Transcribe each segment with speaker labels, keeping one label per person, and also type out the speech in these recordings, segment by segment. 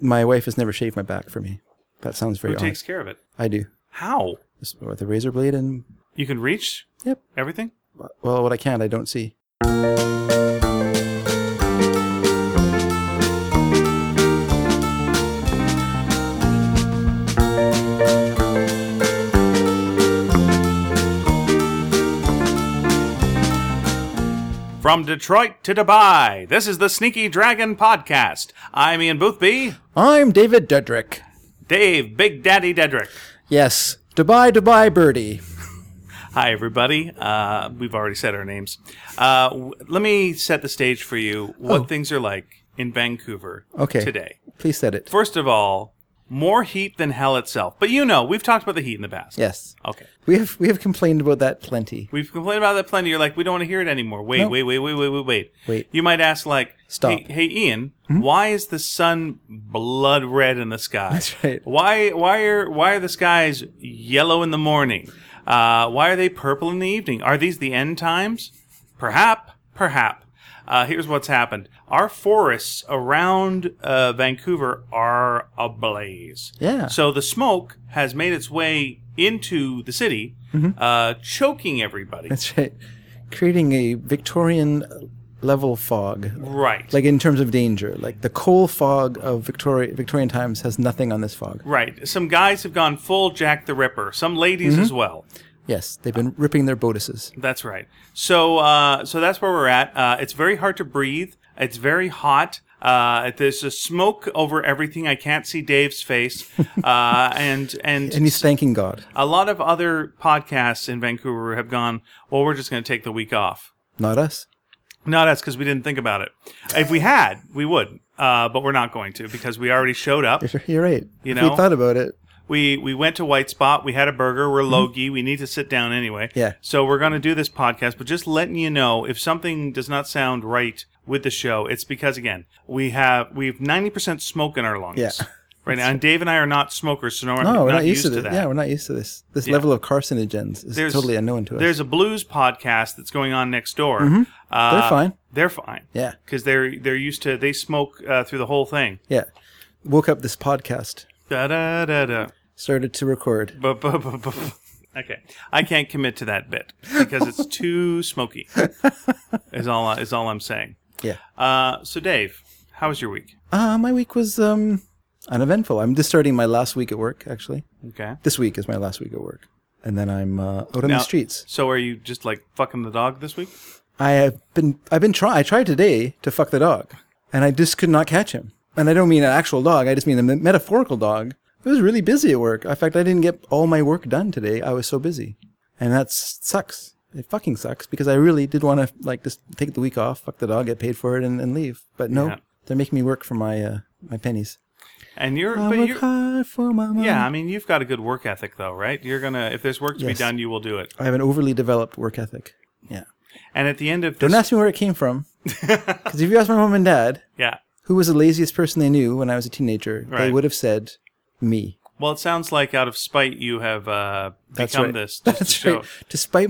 Speaker 1: My wife has never shaved my back for me. That sounds very odd.
Speaker 2: Who takes care of it?
Speaker 1: I do.
Speaker 2: How?
Speaker 1: With a razor blade and...
Speaker 2: You can reach?
Speaker 1: Yep.
Speaker 2: Everything?
Speaker 1: Well, what I can't, I don't see.
Speaker 2: From Detroit to Dubai, this is the Sneaky Dragon Podcast. I'm Ian Boothby.
Speaker 1: I'm David Dedrick.
Speaker 2: Dave, Big Daddy Dedrick.
Speaker 1: Yes. Dubai, birdie.
Speaker 2: Hi, everybody. We've already said our names. Let me set the stage for you what things are like in Vancouver today.
Speaker 1: Please set it.
Speaker 2: First of all, more heat than hell itself. But you know, we've talked about the heat in the past.
Speaker 1: Yes.
Speaker 2: Okay.
Speaker 1: We have complained about that plenty.
Speaker 2: We've complained about that plenty. You're like, we don't want to hear it anymore. Wait.
Speaker 1: Wait.
Speaker 2: You might ask, like,
Speaker 1: Stop.
Speaker 2: Hey Ian, why is the sun blood red in the sky?
Speaker 1: That's right.
Speaker 2: Why are the skies yellow in the morning? Why are they purple in the evening? Are these the end times? Perhaps. Here's what's happened. Our forests around Vancouver are ablaze.
Speaker 1: Yeah.
Speaker 2: So the smoke has made its way into the city, choking everybody.
Speaker 1: That's right. Creating a Victorian level fog.
Speaker 2: Right.
Speaker 1: Like in terms of danger. Like the coal fog of Victorian times has nothing on this fog.
Speaker 2: Right. Some guys have gone full Jack the Ripper. Some ladies as well.
Speaker 1: Yes, they've been ripping their bodices.
Speaker 2: That's right. So that's where we're at. It's very hard to breathe. It's very hot. There's a smoke over everything. I can't see Dave's face. And
Speaker 1: he's thanking God.
Speaker 2: A lot of other podcasts in Vancouver have gone, well, we're just going to take the week off.
Speaker 1: Not us.
Speaker 2: Not us, because we didn't think about it. If we had, we would. But we're not going to, because we already showed up.
Speaker 1: You're right.
Speaker 2: You
Speaker 1: If
Speaker 2: know?
Speaker 1: we thought about it.
Speaker 2: We went to White Spot. We had a burger. We're low-key. We need to sit down anyway.
Speaker 1: Yeah.
Speaker 2: So we're going to do this podcast, but just letting you know, if something does not sound right with the show, it's because, again, we have 90% smoke in our lungs.
Speaker 1: Yeah.
Speaker 2: Right now. And Dave and I are not smokers, so
Speaker 1: we're not used to
Speaker 2: that.
Speaker 1: Yeah, we're not used to this. This level of carcinogens is totally unknown to us.
Speaker 2: There's a blues podcast that's going on next door.
Speaker 1: They're fine.
Speaker 2: They're fine.
Speaker 1: Yeah.
Speaker 2: Because they're used to, they smoke through the whole thing.
Speaker 1: Yeah. Woke up this podcast.
Speaker 2: Da-da-da-da.
Speaker 1: Started to record.
Speaker 2: Okay, I can't commit to that bit because it's too smoky. Is all I'm saying.
Speaker 1: Yeah.
Speaker 2: So Dave, how was your week?
Speaker 1: My week was uneventful. I'm just starting my last week at work. Actually,
Speaker 2: Okay.
Speaker 1: this week is my last week at work, and then I'm out on the streets.
Speaker 2: So are you just like fucking the dog this week?
Speaker 1: I've been trying. I tried today to fuck the dog, and I just could not catch him. And I don't mean an actual dog. I just mean a metaphorical dog. I was really busy at work. In fact, I didn't get all my work done today. I was so busy. And that sucks. It fucking sucks because I really did want to like just take the week off, fuck the dog, get paid for it and leave. But no, they're making me work for my pennies.
Speaker 2: And you're
Speaker 1: hard for my money.
Speaker 2: Yeah, I mean, you've got a good work ethic though, right? You're going to, if there's work to be done, you will do it.
Speaker 1: I have an overly developed work ethic. Yeah.
Speaker 2: And at the end of
Speaker 1: Don't ask me where it came from. Because if you ask my mom and dad, who was the laziest person they knew when I was a teenager, they would have said me.
Speaker 2: Well, it sounds like out of spite you have become this. Just
Speaker 1: That's
Speaker 2: to show.
Speaker 1: right. Despite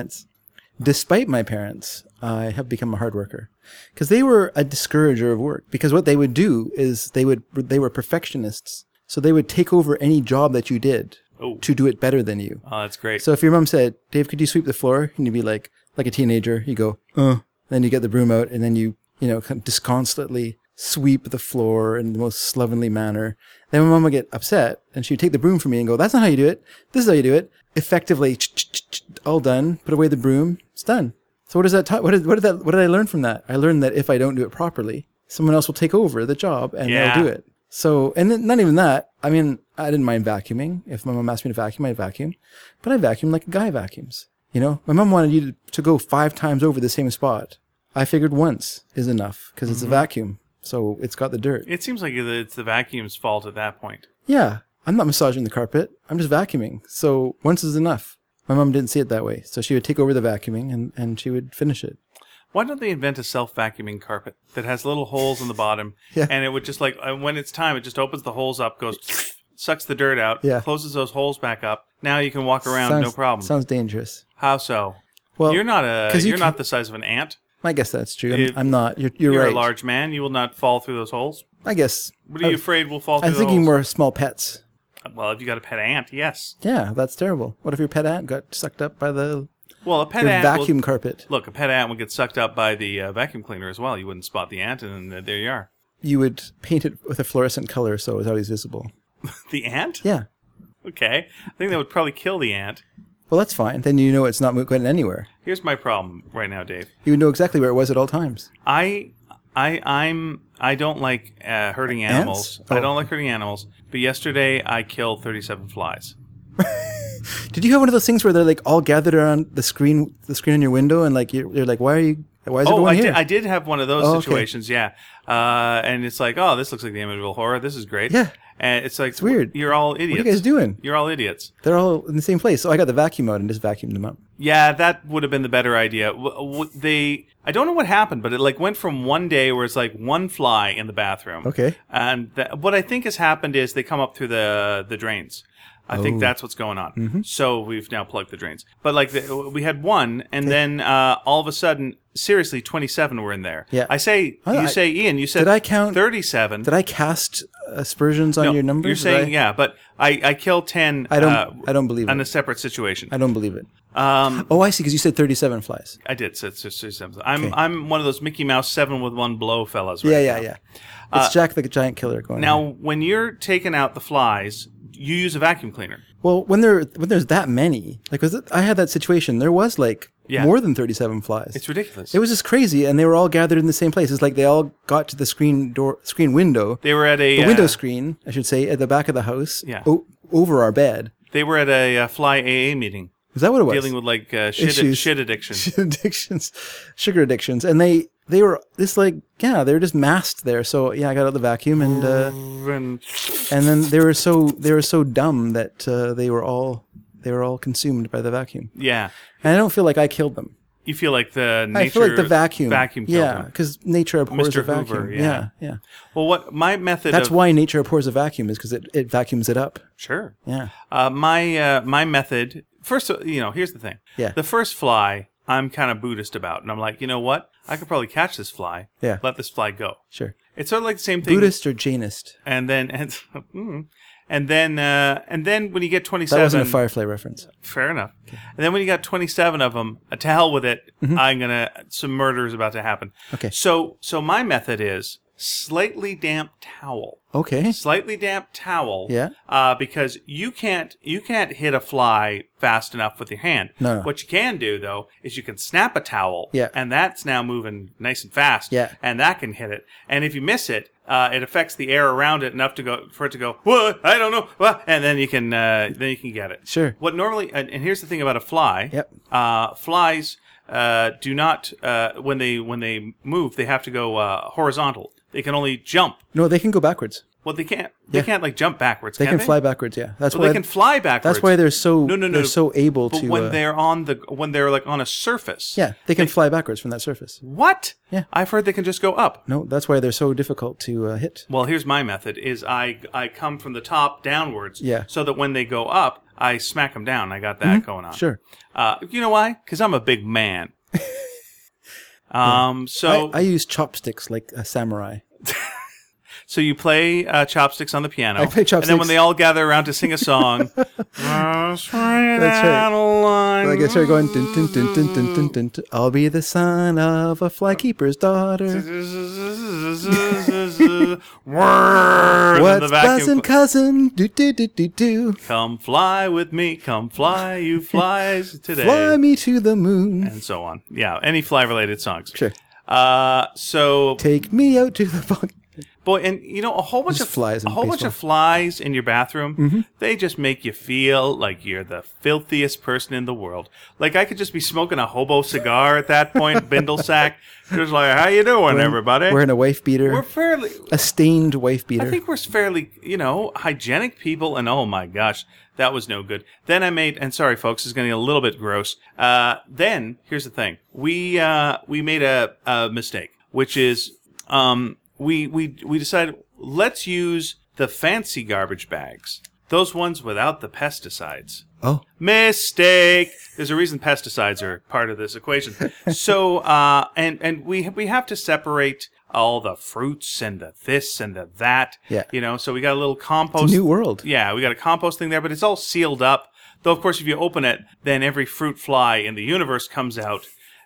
Speaker 1: my parents, I have become a hard worker. Because they were a discourager of work. Because what they would do is they were perfectionists. So they would take over any job that you did to do it better than you.
Speaker 2: Oh, that's great.
Speaker 1: So if your mom said, Dave, could you sweep the floor? And you'd be like a teenager, you go, Then you get the broom out and then you disconsolately sweep the floor in the most slovenly manner. Then my mom would get upset and she'd take the broom from me and go, that's not how you do it. This is how you do it. Effectively, all done. Put away the broom. It's done. So what does that? What did I learn from that? I learned that if I don't do it properly, someone else will take over the job and they'll do it. So, and then not even that. I mean, I didn't mind vacuuming. If my mom asked me to vacuum, I'd vacuum. But I vacuum like a guy vacuums. You know, my mom wanted you to go 5 times over the same spot. I figured once is enough because it's a vacuum. So it's got the dirt.
Speaker 2: It seems like it's the vacuum's fault at that point.
Speaker 1: Yeah. I'm not massaging the carpet. I'm just vacuuming. So once is enough. My mom didn't see it that way. So she would take over the vacuuming and she would finish it.
Speaker 2: Why don't they invent a self-vacuuming carpet that has little holes in the bottom? Yeah. And it would just like, when it's time, it just opens the holes up, goes, sucks the dirt out, closes those holes back up. Now you can walk around no problem.
Speaker 1: Sounds dangerous.
Speaker 2: How so?
Speaker 1: Well,
Speaker 2: you're not the size of an ant.
Speaker 1: I guess that's true.
Speaker 2: If
Speaker 1: I'm not. You're
Speaker 2: You're
Speaker 1: right.
Speaker 2: a large man. You will not fall through those holes.
Speaker 1: I guess.
Speaker 2: What are you afraid will fall through
Speaker 1: I'm
Speaker 2: the
Speaker 1: thinking
Speaker 2: holes?
Speaker 1: more small pets.
Speaker 2: Well, if you got a pet ant, yes.
Speaker 1: Yeah, that's terrible. What if your pet ant got sucked up by the
Speaker 2: Well, a pet
Speaker 1: your
Speaker 2: ant
Speaker 1: vacuum carpet?
Speaker 2: Look, a pet ant would get sucked up by the vacuum cleaner as well. You wouldn't spot the ant, and then there you are.
Speaker 1: You would paint it with a fluorescent color so it was always visible.
Speaker 2: The ant?
Speaker 1: Yeah.
Speaker 2: Okay. I think that would probably kill the ant.
Speaker 1: Well, that's fine. Then you know it's not going anywhere.
Speaker 2: Here's my problem right now, Dave.
Speaker 1: You would know exactly where it was at all times.
Speaker 2: I don't like hurting animals.
Speaker 1: Oh.
Speaker 2: I don't like hurting animals. But yesterday I killed 37 flies.
Speaker 1: Did you have one of those things where they're like all gathered around the screen on your window, and like you're like, why is everyone here?
Speaker 2: I did have one of those
Speaker 1: okay.
Speaker 2: situations, yeah. And it's like, oh, this looks like the Amityville Horror. This is great.
Speaker 1: Yeah.
Speaker 2: And it's like,
Speaker 1: It's weird.
Speaker 2: You're all idiots.
Speaker 1: What are you guys doing?
Speaker 2: You're all idiots.
Speaker 1: They're all in the same place. So I got the vacuum out and just vacuumed them up.
Speaker 2: Yeah, that would have been the better idea. I don't know what happened, but it like went from one day where it's like one fly in the bathroom.
Speaker 1: Okay.
Speaker 2: And what I think has happened is they come up through the drains. I think that's what's going on.
Speaker 1: Mm-hmm.
Speaker 2: So we've now plugged the drains. But like we had one, and then all of a sudden, seriously, 27 were in there.
Speaker 1: Yeah.
Speaker 2: You say, Ian, you said
Speaker 1: Did I count
Speaker 2: 37.
Speaker 1: Did I cast aspersions on your numbers?
Speaker 2: You're saying, yeah, but I killed 10
Speaker 1: I don't believe
Speaker 2: in
Speaker 1: it.
Speaker 2: a separate situation.
Speaker 1: I don't believe it. Oh, I see, because you said 37 flies.
Speaker 2: I did. So it's 37. I'm one of those Mickey Mouse 7 with 1 blow fellas. Right
Speaker 1: Yeah. It's Jack the Giant Killer going
Speaker 2: Now,
Speaker 1: on.
Speaker 2: when you're taking out the flies, you use a vacuum cleaner.
Speaker 1: Well, when there's that many, like, I had that situation. There was like more than 37 flies.
Speaker 2: It's ridiculous.
Speaker 1: It was just crazy, and they were all gathered in the same place. It's like they all got to the screen window.
Speaker 2: They were at
Speaker 1: the window screen, I should say, at the back of the house.
Speaker 2: Yeah.
Speaker 1: Over our bed.
Speaker 2: They were at a fly AA meeting.
Speaker 1: Is that what it was?
Speaker 2: Dealing with like
Speaker 1: Issues.
Speaker 2: shit addiction.
Speaker 1: Sugar addictions, and they were just like, yeah, they were just masked there. So yeah, I got out the vacuum, and then they were so dumb that they were all consumed by the vacuum.
Speaker 2: Yeah.
Speaker 1: And I don't feel like I killed them.
Speaker 2: You feel like the
Speaker 1: I feel like the vacuum
Speaker 2: killed
Speaker 1: yeah,
Speaker 2: them.
Speaker 1: because nature abhors
Speaker 2: Mr.
Speaker 1: a vacuum.
Speaker 2: Hoover, yeah.
Speaker 1: Yeah.
Speaker 2: Well, what my method
Speaker 1: That's
Speaker 2: of
Speaker 1: why nature abhors a vacuum, is because it vacuums it up.
Speaker 2: Sure.
Speaker 1: Yeah.
Speaker 2: My method. First, here's the thing.
Speaker 1: Yeah.
Speaker 2: The first fly, I'm kind of Buddhist about, and I'm like, you know what? I could probably catch this fly.
Speaker 1: Yeah.
Speaker 2: Let this fly go.
Speaker 1: Sure.
Speaker 2: It's sort of like the same thing.
Speaker 1: Buddhist or Jainist?
Speaker 2: And then and then when you get 27,
Speaker 1: That wasn't a Firefly reference.
Speaker 2: fair enough. And then when you got 27 of them, to hell with it. Some murder is about to happen.
Speaker 1: Okay.
Speaker 2: So my method is slightly damp towel.
Speaker 1: Okay.
Speaker 2: Slightly damp towel.
Speaker 1: Yeah.
Speaker 2: Because you can't hit a fly fast enough with your hand.
Speaker 1: No.
Speaker 2: What you can do though is you can snap a towel.
Speaker 1: Yeah.
Speaker 2: And that's now moving nice and fast.
Speaker 1: Yeah.
Speaker 2: And that can hit it. And if you miss it, it affects the air around it enough for it to go, what? I don't know. What? And then you can get it.
Speaker 1: Sure.
Speaker 2: What normally, and here's the thing about a fly.
Speaker 1: Yep.
Speaker 2: Flies do not when they move, they have to go horizontal. They can only jump.
Speaker 1: No, they can go backwards.
Speaker 2: Well, they can't. They can't like jump backwards.
Speaker 1: They can fly backwards. Yeah, that's
Speaker 2: Well,
Speaker 1: why
Speaker 2: they can fly backwards.
Speaker 1: That's why they're so
Speaker 2: No.
Speaker 1: they're so able
Speaker 2: But
Speaker 1: to.
Speaker 2: when they're like on a surface.
Speaker 1: Yeah, they can fly backwards from that surface.
Speaker 2: What?
Speaker 1: Yeah.
Speaker 2: I've heard they can just go up.
Speaker 1: No, that's why they're so difficult to hit.
Speaker 2: Well, here's my method: is I come from the top downwards.
Speaker 1: Yeah.
Speaker 2: So that when they go up, I smack them down. I got that going on.
Speaker 1: Sure.
Speaker 2: You know why? Because I'm a big man. So
Speaker 1: I use chopsticks like a samurai.
Speaker 2: So you play chopsticks on the piano.
Speaker 1: I play chopsticks.
Speaker 2: And then when they all gather around to sing a song, that's
Speaker 1: right. Like I start going, dun, dun, dun, dun, dun, dun, dun, dun. I'll be the son of a flykeeper's daughter. What's buzzing, cousin? Do, do, do, do, do.
Speaker 2: Come fly with me. Come fly, you flies today.
Speaker 1: Fly me to the moon.
Speaker 2: And so on. Yeah, any fly-related songs.
Speaker 1: Sure.
Speaker 2: So
Speaker 1: take me out to the fog.
Speaker 2: Boy, and a whole bunch of flies in your bathroom. They just make you feel like you're the filthiest person in the world. Like I could just be smoking a hobo cigar at that point, bindle sack. Just like, how you doing, everybody?
Speaker 1: Wearing a wife beater.
Speaker 2: We're fairly
Speaker 1: a stained wife beater.
Speaker 2: I think we're fairly, hygienic people. And oh my gosh, that was no good. Then I made, and sorry folks, it's going to get a little bit gross. Then here's the thing: we made a mistake, which is we decided let's use the fancy garbage bags Those ones without the pesticides.
Speaker 1: Oh,
Speaker 2: Mistake. There's a reason pesticides are part of this equation. So, and we have to separate all the fruits and the this and the that.
Speaker 1: Yeah.
Speaker 2: You know, so we got a little compost.
Speaker 1: it's a new world.
Speaker 2: Yeah, we got a compost thing there, but it's all sealed up. Though, of course, if you open it, then every fruit fly in the universe comes out.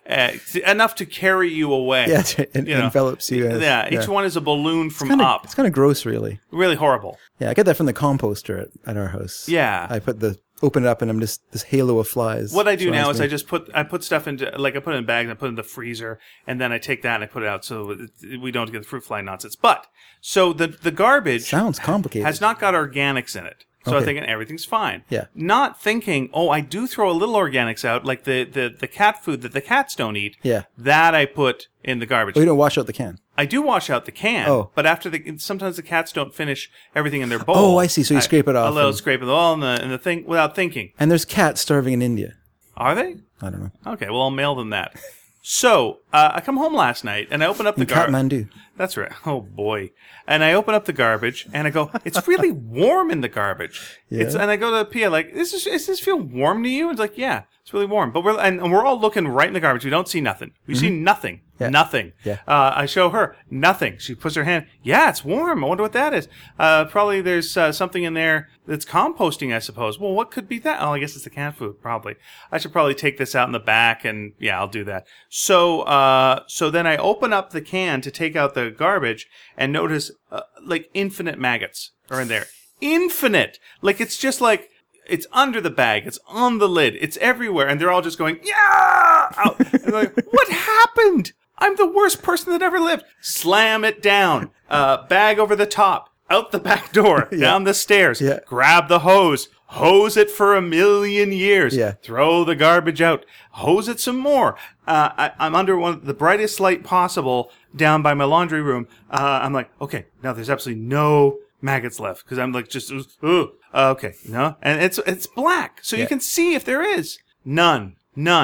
Speaker 2: Enough to carry you away.
Speaker 1: Yeah, it envelops you.
Speaker 2: Each one is a balloon from up.
Speaker 1: It's kind of gross, really.
Speaker 2: Really horrible.
Speaker 1: Yeah, I get that from the composter at our house.
Speaker 2: Yeah.
Speaker 1: I open it up and I'm just this halo of flies.
Speaker 2: What I do now is
Speaker 1: surrounds me.
Speaker 2: I put stuff into, like I put it in bags, I put it in the freezer, and then I take that and I put it out so we don't get the fruit fly nonsense. But, so the garbage
Speaker 1: Sounds complicated.
Speaker 2: has not got organics in it. So I'm
Speaker 1: Okay.
Speaker 2: thinking everything's fine.
Speaker 1: Yeah.
Speaker 2: Not thinking, I do throw a little organics out, like the cat food that the cats don't eat.
Speaker 1: Yeah.
Speaker 2: That I put in the garbage.
Speaker 1: Oh, you don't wash out the can.
Speaker 2: I do wash out the can,
Speaker 1: Oh.
Speaker 2: but sometimes the cats don't finish everything in their bowl.
Speaker 1: Oh, I see. So you scrape it off
Speaker 2: A little
Speaker 1: and-
Speaker 2: scrape it all in the thing without thinking.
Speaker 1: And there's cats starving in India.
Speaker 2: Are they?
Speaker 1: I don't know.
Speaker 2: Okay, well, I'll mail them that. So, I come home last night, and I open up the
Speaker 1: In
Speaker 2: garbage.
Speaker 1: Kathmandu.
Speaker 2: That's right. Oh, boy. And I open up the garbage, and I go, it's really warm in the garbage.
Speaker 1: Yeah.
Speaker 2: And I go to Pia, like, does this feel warm to you? It's like, yeah, it's really warm. But we're all looking right in the garbage. We don't see nothing. We see nothing.
Speaker 1: Yeah.
Speaker 2: Nothing.
Speaker 1: Yeah.
Speaker 2: I show her nothing. She puts her hand. Yeah, it's warm. I wonder what that is. Probably there's something in there that's composting, I suppose. Well, what could be that? Oh, I guess it's the cat food. Probably. I should probably take this out in the back, and yeah, I'll do that. So then I open up the can to take out the garbage and notice like infinite maggots are in there. Infinite. Like it's just like. It's under the bag. It's on the lid. It's everywhere. And they're all just going, yeah! Out. And they're like, what happened? I'm the worst person that ever lived. Slam it down. Bag over the top. Out the back door. Down the stairs.
Speaker 1: Yeah.
Speaker 2: Grab the hose. Hose it for 1,000,000 years.
Speaker 1: Yeah.
Speaker 2: Throw the garbage out. Hose it some more. I'm under the brightest light possible down by my laundry room. I'm like, okay, now there's absolutely no maggots left because I'm like just okay, no, and it's black, so you can see if there is none.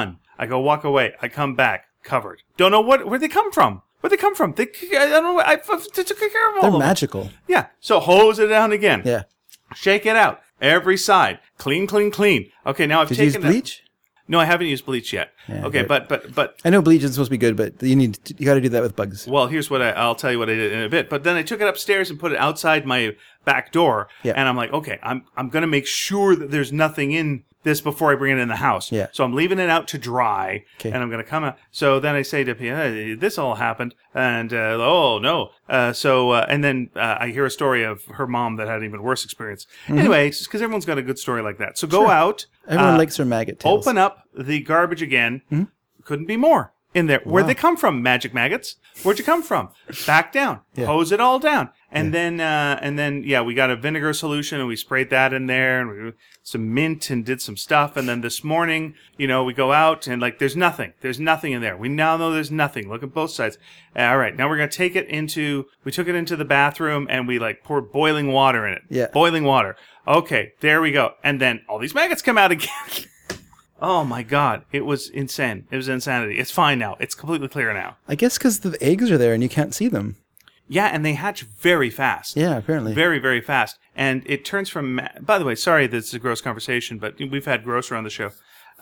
Speaker 2: I go walk away. I come back covered. Don't know where they come from. I don't know. I took care of all
Speaker 1: They're
Speaker 2: of them.
Speaker 1: magical.
Speaker 2: Yeah. So hose it down again.
Speaker 1: Yeah.
Speaker 2: Shake it out every side. Clean. Okay, now I've
Speaker 1: Did you use
Speaker 2: taken
Speaker 1: bleach?
Speaker 2: No, I haven't used bleach yet.
Speaker 1: Yeah,
Speaker 2: okay,
Speaker 1: good.
Speaker 2: but
Speaker 1: I know bleach is supposed to be good, but you got to do that with bugs.
Speaker 2: well, here's what I'll tell you what I did in a bit. But then I took it upstairs and put it outside my back door.
Speaker 1: Yeah.
Speaker 2: And I'm like, okay, I'm going to make sure that there's nothing in this before I bring it in the house.
Speaker 1: Yeah.
Speaker 2: So I'm leaving it out to dry.
Speaker 1: Okay.
Speaker 2: And I'm going to come out. So then I say to Pia, hey, this all happened. And, oh, no. And then I hear a story of her mom that had an even worse experience. Anyway, because everyone's got a good story like that. So go out.
Speaker 1: Everyone likes their maggot tails.
Speaker 2: Open up the garbage again. Couldn't be more in there. Where'd they come from, magic maggots? Where'd you come from? Back down.
Speaker 1: Yeah.
Speaker 2: Hose it all down. And then, we got a vinegar solution and we sprayed that in there and we some mint and did some stuff. And then this morning, we go out and like, there's nothing. There's nothing in there. We now know there's nothing. Look at both sides. All right. Now we're going to take it we took it into the bathroom and we like poured boiling water in it.
Speaker 1: Yeah.
Speaker 2: Boiling water. Okay. There we go. And then all these maggots come out again. Oh my God. It was insane. It was insanity. It's fine now. It's completely clear now.
Speaker 1: I guess because the eggs are there and you can't see them.
Speaker 2: Yeah, and they hatch very fast.
Speaker 1: Yeah, apparently.
Speaker 2: Very, very fast. And it turns from... By the way, sorry this is a gross conversation, but we've had gross around the show.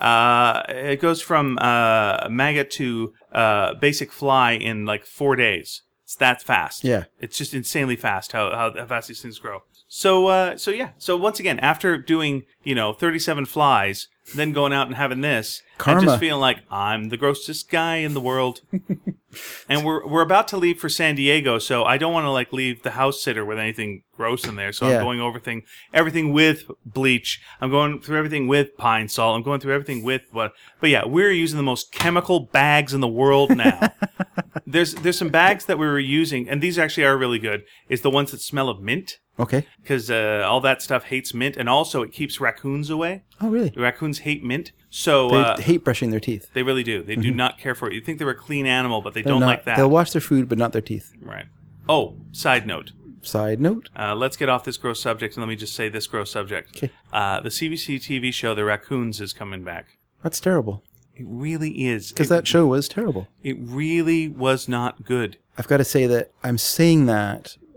Speaker 2: It goes from maggot to basic fly in like 4 days. It's that fast.
Speaker 1: Yeah.
Speaker 2: It's just insanely fast how fast these things grow. So once again, after doing, 37 flies, then going out and having this,
Speaker 1: Karma.
Speaker 2: and just feeling like I'm the grossest guy in the world. And we're about to leave for San Diego, so I don't want to like leave the house sitter with anything gross in there. So
Speaker 1: Yeah.
Speaker 2: I'm going over everything with bleach. I'm going through everything with pine salt. I'm going through everything with what. But yeah, we're using the most chemical bags in the world now. There's some bags that we were using, and these actually are really good. Is the ones that smell of mint.
Speaker 1: Okay.
Speaker 2: Because all that stuff hates mint, and also it keeps raccoons away.
Speaker 1: Oh, really?
Speaker 2: Raccoons hate mint, so
Speaker 1: They hate brushing their teeth.
Speaker 2: they really do. They do not care for it. You think they're a clean animal, but they
Speaker 1: They're
Speaker 2: don't
Speaker 1: not-
Speaker 2: like that.
Speaker 1: They'll wash their food, but not their teeth.
Speaker 2: Right. Oh, side note.
Speaker 1: Side note.
Speaker 2: Let's get off this gross subject, and let me just say this gross subject.
Speaker 1: Okay.
Speaker 2: The CBC TV show, The Raccoons, is coming back.
Speaker 1: That's terrible.
Speaker 2: It really is.
Speaker 1: Because that show was terrible.
Speaker 2: It really was not good.
Speaker 1: I've got to say that I'm saying that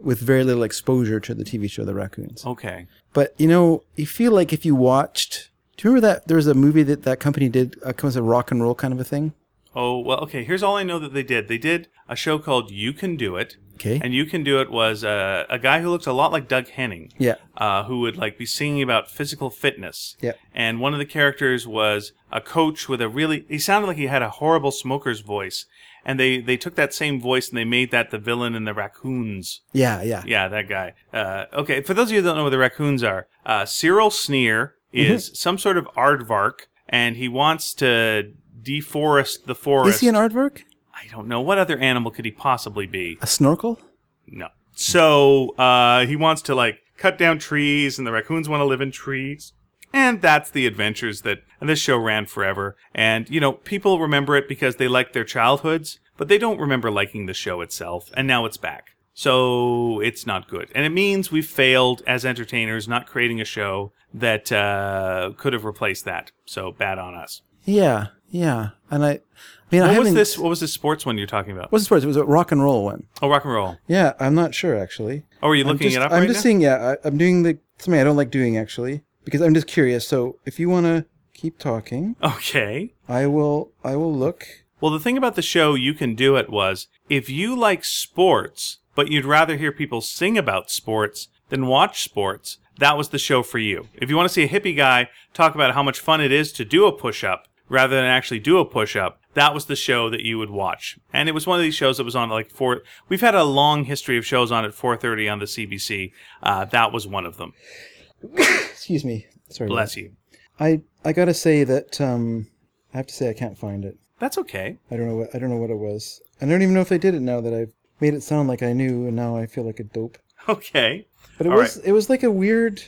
Speaker 1: with very little exposure to the TV show The Raccoons.
Speaker 2: Okay.
Speaker 1: But, you feel like if you watched... Do you remember that there was a movie that company did, was a rock and roll kind of a thing?
Speaker 2: Oh, well, okay. Here's all I know that they did. They did a show called You Can Do It.
Speaker 1: Okay.
Speaker 2: And You Can Do It was a guy who looked a lot like Doug Henning.
Speaker 1: Yeah.
Speaker 2: Who would be singing about physical fitness.
Speaker 1: Yeah.
Speaker 2: And one of the characters was a coach with he sounded like he had a horrible smoker's voice. And they took that same voice and they made that the villain in the Raccoons.
Speaker 1: Yeah, yeah.
Speaker 2: Yeah, that guy. Okay, for those of you who don't know what the Raccoons are, Cyril Sneer is some sort of aardvark, and he wants to deforest the forest.
Speaker 1: Is he an aardvark?
Speaker 2: I don't know. What other animal could he possibly be?
Speaker 1: A snorkel?
Speaker 2: No. So he wants to cut down trees, and the raccoons want to live in trees. And that's the adventures and this show ran forever. And, people remember it because they liked their childhoods, but they don't remember liking the show itself. And now it's back. So it's not good. And it means we've failed as entertainers not creating a show that could have replaced that. So bad on us.
Speaker 1: Yeah, yeah. And I
Speaker 2: What was this sports one you're talking about?
Speaker 1: What's the sports? It was a rock and roll one.
Speaker 2: Oh, rock and roll.
Speaker 1: Yeah, I'm not sure actually.
Speaker 2: Oh, are you looking it up
Speaker 1: I'm
Speaker 2: right
Speaker 1: just
Speaker 2: now?
Speaker 1: seeing, I'm doing something I don't like doing actually, because I'm just curious. So if you want to keep talking,
Speaker 2: Okay.
Speaker 1: I will look.
Speaker 2: Well, the thing about the show You Can Do It was, if you like sports, but you'd rather hear people sing about sports than watch sports, that was the show for you. If you want to see a hippie guy talk about how much fun it is to do a push-up rather than actually do a push-up, that was the show that you would watch. And it was one of these shows that was on we've had a long history of shows on at 4:30 on the CBC. That was one of them.
Speaker 1: Excuse me. Sorry.
Speaker 2: Bless you.
Speaker 1: I got to say that I have to say I can't find it.
Speaker 2: That's okay.
Speaker 1: I don't know what it was. I don't even know if they did it now that I've made it sound like I knew, and now I feel like a dope.
Speaker 2: Okay.
Speaker 1: But it was like a weird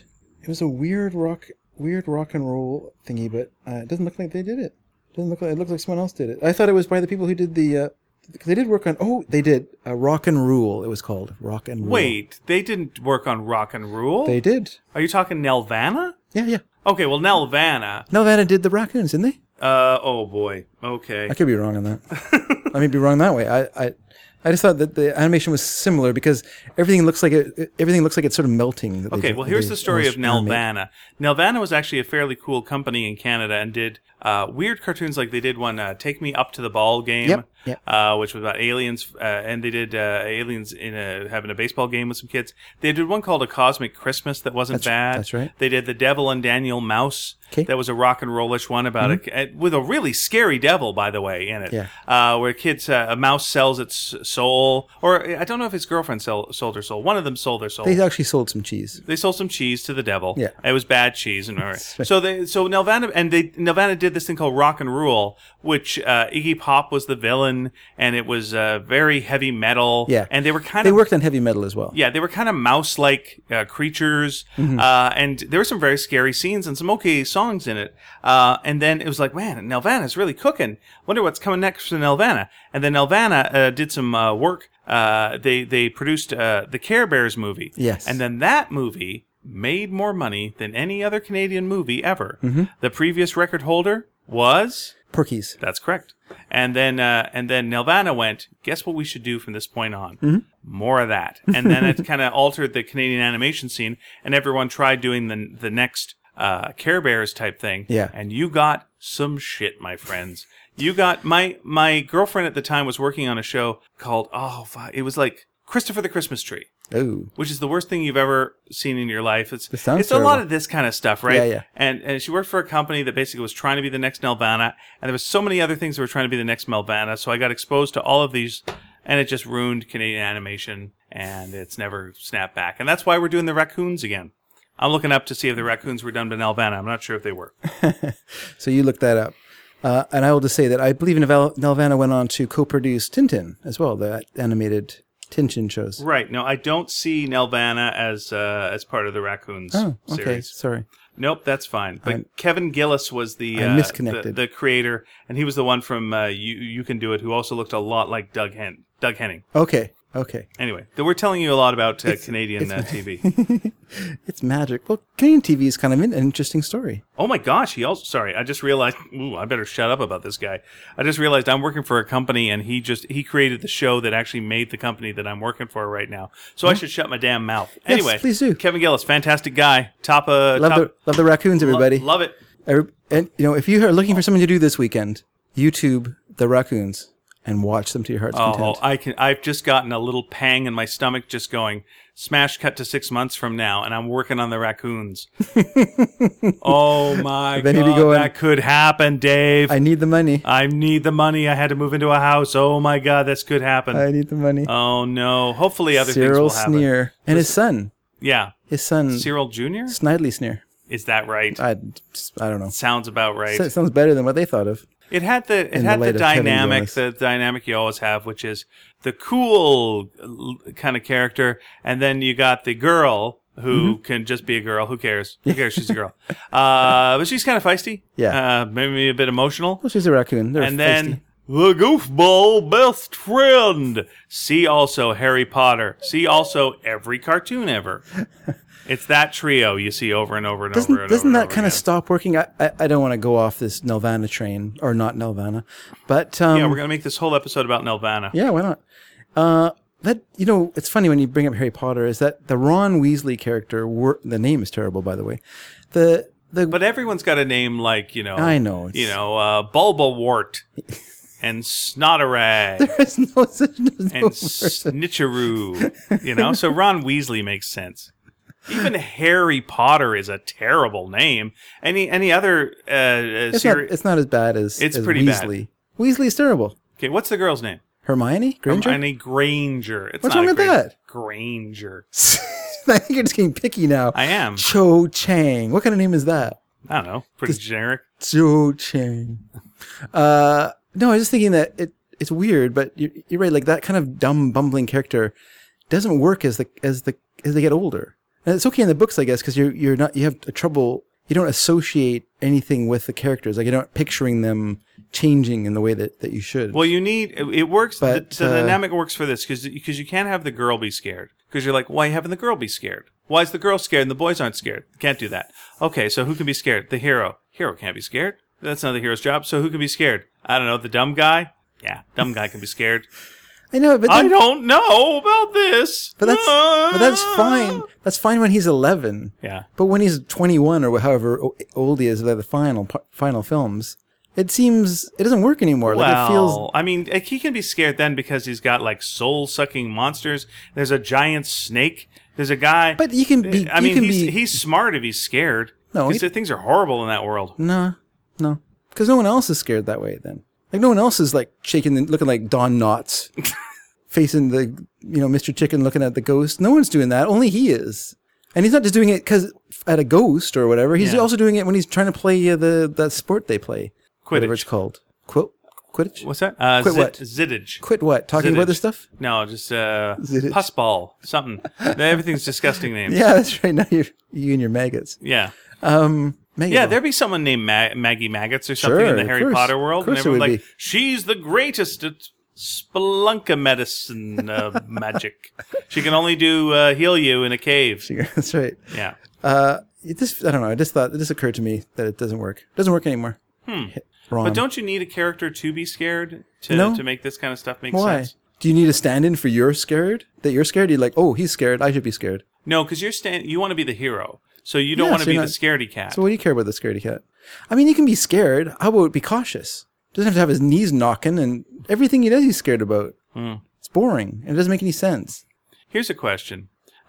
Speaker 1: rock and roll thingy, but it doesn't look like they did it. It looks like someone else did it. I thought it was by the people who did because they did work on, they did Rock and Rule, it was called. Rock and Rule.
Speaker 2: Wait, they didn't work on Rock and Rule?
Speaker 1: They did.
Speaker 2: Are you talking Nelvana?
Speaker 1: Yeah.
Speaker 2: Okay, well, Nelvana.
Speaker 1: Nelvana did the Raccoons, didn't they?
Speaker 2: Oh boy. Okay.
Speaker 1: I could be wrong on that. I may be wrong that way. I just thought that the animation was similar because everything looks like it's sort of melting.
Speaker 2: Okay, well, here's the story of Nelvana. Nelvana was actually a fairly cool company in Canada and did weird cartoons, like they did one, Take Me Up to the Ball Game,
Speaker 1: Yep.
Speaker 2: Which was about aliens, and they did aliens having a baseball game with some kids. They did one called A Cosmic Christmas that wasn't bad.
Speaker 1: That's right.
Speaker 2: They did The Devil and Daniel Mouse.
Speaker 1: Okay.
Speaker 2: That was a rock and rollish one about with a really scary devil, by the way, in it.
Speaker 1: Yeah.
Speaker 2: Where kids, a mouse sells its soul, or I don't know if his girlfriend sold her soul. One of them sold their soul.
Speaker 1: They actually sold some cheese.
Speaker 2: They sold some cheese to the devil.
Speaker 1: Yeah.
Speaker 2: It was bad cheese. And so Nelvana did this thing called Rock and Rule, which Iggy Pop was the villain, and it was very heavy metal.
Speaker 1: Yeah.
Speaker 2: And they
Speaker 1: worked on heavy metal as well.
Speaker 2: Yeah, they were kind of mouse-like creatures, and there were some very scary scenes and some okay songs in it. And then it was like, man, Nelvana's really cooking. Wonder what's coming next for Nelvana. And then Nelvana did some work. They produced the Care Bears movie.
Speaker 1: Yes.
Speaker 2: And then that movie made more money than any other Canadian movie ever. The previous record holder was
Speaker 1: Porky's.
Speaker 2: That's correct. And then Nelvana went, guess what we should do from this point on? More of that. And then it kind of altered the Canadian animation scene, and everyone tried doing the next Care Bears type thing.
Speaker 1: Yeah.
Speaker 2: And you got some shit, my friends. You got my girlfriend at the time was working on a show called it was like Christopher the Christmas Tree.
Speaker 1: Oh.
Speaker 2: Which is the worst thing you've ever seen in your life. It's
Speaker 1: sounds
Speaker 2: a lot of this kind of stuff, right?
Speaker 1: Yeah.
Speaker 2: And she worked for a company that basically was trying to be the next Nelvana, and there was so many other things that were trying to be the next Nelvana, so I got exposed to all of these, and it just ruined Canadian animation, and it's never snapped back. And that's why we're doing the Raccoons again. I'm looking up to see if the Raccoons were done by Nelvana. I'm not sure if they were.
Speaker 1: So you looked that up. And I will just say that I believe Nelvana went on to co-produce Tintin as well, the animated Tintin shows.
Speaker 2: Right. No, I don't see Nelvana as part of the Raccoons
Speaker 1: Oh, okay.
Speaker 2: series.
Speaker 1: Sorry.
Speaker 2: Nope, that's fine. But Kevin Gillis was the
Speaker 1: misconnected.
Speaker 2: the creator, and he was the one from You Can Do It, who also looked a lot like Doug Henning.
Speaker 1: Okay. Okay.
Speaker 2: Anyway, we're telling you a lot about Canadian TV.
Speaker 1: It's magic. Well, Canadian TV is kind of an interesting story.
Speaker 2: Oh my gosh, sorry, I just realized, I better shut up about this guy. I just realized I'm working for a company and he created the show that actually made the company that I'm working for right now. So I should shut my damn mouth. Anyway,
Speaker 1: Yes, please do.
Speaker 2: Kevin Gillis, fantastic guy.
Speaker 1: Love the raccoons, everybody.
Speaker 2: Love it.
Speaker 1: And if you are looking for something to do this weekend, YouTube the raccoons and watch them to your heart's content.
Speaker 2: I've just gotten a little pang in my stomach just going, smash cut to 6 months from now, and I'm working on the raccoons. Oh my God, that could happen, Dave.
Speaker 1: I need the money.
Speaker 2: I need the money. I had to move into a house. Oh my God, this could happen.
Speaker 1: I need the money.
Speaker 2: Oh no. Hopefully other things
Speaker 1: Cyril
Speaker 2: will happen.
Speaker 1: Sneer. And his son.
Speaker 2: Yeah.
Speaker 1: His son.
Speaker 2: Cyril Jr.?
Speaker 1: Snidely Sneer.
Speaker 2: Is that right?
Speaker 1: I don't know.
Speaker 2: Sounds about right.
Speaker 1: It sounds better than what they thought of.
Speaker 2: It had the dynamic you always have, which is the cool kind of character, and then you got the girl who can just be a girl. Who cares? Who cares? She's a girl. But she's kind of feisty.
Speaker 1: Yeah.
Speaker 2: Maybe a bit emotional.
Speaker 1: Well, she's a raccoon. They're
Speaker 2: and
Speaker 1: feisty.
Speaker 2: then the goofball best friend. See also Harry Potter. See also every cartoon ever. It's that trio you see over and over and over and over.
Speaker 1: Doesn't that kind of stop working? I don't want to go off this Nelvana train, or not Nelvana, but
Speaker 2: yeah, we're gonna make this whole episode about Nelvana.
Speaker 1: Yeah, why not? It's funny when you bring up Harry Potter. Is that the Ron Weasley character? The name is terrible, by the way.
Speaker 2: But everyone's got a name like
Speaker 1: I know
Speaker 2: Bulbawart and Snotterag.
Speaker 1: There's no
Speaker 2: and Snitcheroo. So Ron Weasley makes sense. Even Harry Potter is a terrible name. Any other series?
Speaker 1: It's not as bad as
Speaker 2: pretty
Speaker 1: Weasley.
Speaker 2: bad.
Speaker 1: Weasley is terrible.
Speaker 2: Okay, what's the girl's name?
Speaker 1: Hermione Granger.
Speaker 2: Hermione Granger.
Speaker 1: What's wrong with that?
Speaker 2: Granger.
Speaker 1: I think you're just getting picky now.
Speaker 2: I am.
Speaker 1: Cho Chang. What kind of name is that?
Speaker 2: I don't know. Pretty generic.
Speaker 1: Cho Chang. No, I was just thinking that it's weird, but you're right. Like that kind of dumb, bumbling character doesn't work as they get older. And it's okay in the books, I guess, because you have trouble. You don't associate anything with the characters. Like you're not picturing them changing in the way that you should.
Speaker 2: Well, it works. But, the dynamic works for this because you can't have the girl be scared. Because you're like, why are you having the girl be scared? Why is the girl scared and the boys aren't scared? You can't do that. Okay, so who can be scared? The hero. Hero can't be scared. That's not the hero's job. So who can be scared? I don't know. The dumb guy? Yeah, dumb guy can be scared.
Speaker 1: I know, but
Speaker 2: I don't know about this.
Speaker 1: But that's fine. That's fine when he's 11.
Speaker 2: Yeah.
Speaker 1: But when he's 21 or however old he is by the final films, it doesn't work anymore.
Speaker 2: Well,
Speaker 1: like it feels.
Speaker 2: I mean, he can be scared then because he's got like soul-sucking monsters. There's a giant snake. There's a guy.
Speaker 1: But you can be.
Speaker 2: I mean, he's smart if he's scared.
Speaker 1: No,
Speaker 2: because things are horrible in that world.
Speaker 1: No, because no one else is scared that way. Then, like no one else is like shaking, looking like Don Knotts. Facing the, Mr. Chicken looking at the ghost. No one's doing that. Only he is. And he's not just doing it because at a ghost or whatever. He's also doing it when he's trying to play that sport they play.
Speaker 2: Quidditch.
Speaker 1: Whatever it's called. Quidditch?
Speaker 2: What's that?
Speaker 1: Quit what?
Speaker 2: Ziddage.
Speaker 1: Quit what? Talking about this stuff?
Speaker 2: No, just pussball. Something. Everything's disgusting names.
Speaker 1: Yeah, that's right. Now you and your maggots.
Speaker 2: Yeah.
Speaker 1: Yeah,
Speaker 2: there'd be someone named Maggie Maggots or something in the Harry Potter world. And everyone's like, she's the greatest at Spelunka medicine magic. She can only heal you in a cave.
Speaker 1: That's right.
Speaker 2: Yeah.
Speaker 1: I don't know. I just thought, it just occurred to me that it doesn't work. It doesn't work anymore. Wrong.
Speaker 2: But don't you need a character to be scared to make this kind of stuff make sense?
Speaker 1: Do you need a stand-in for you're scared? That you're scared? You're like, oh, he's scared. I should be scared.
Speaker 2: No, because you want to be the hero. So you don't want to be the scaredy cat.
Speaker 1: So what do you care about the scaredy cat? I mean, you can be scared. How about be cautious? Doesn't have to have his knees knocking and everything he does he's scared about. It's boring. And it doesn't make any sense.
Speaker 2: Here's a question.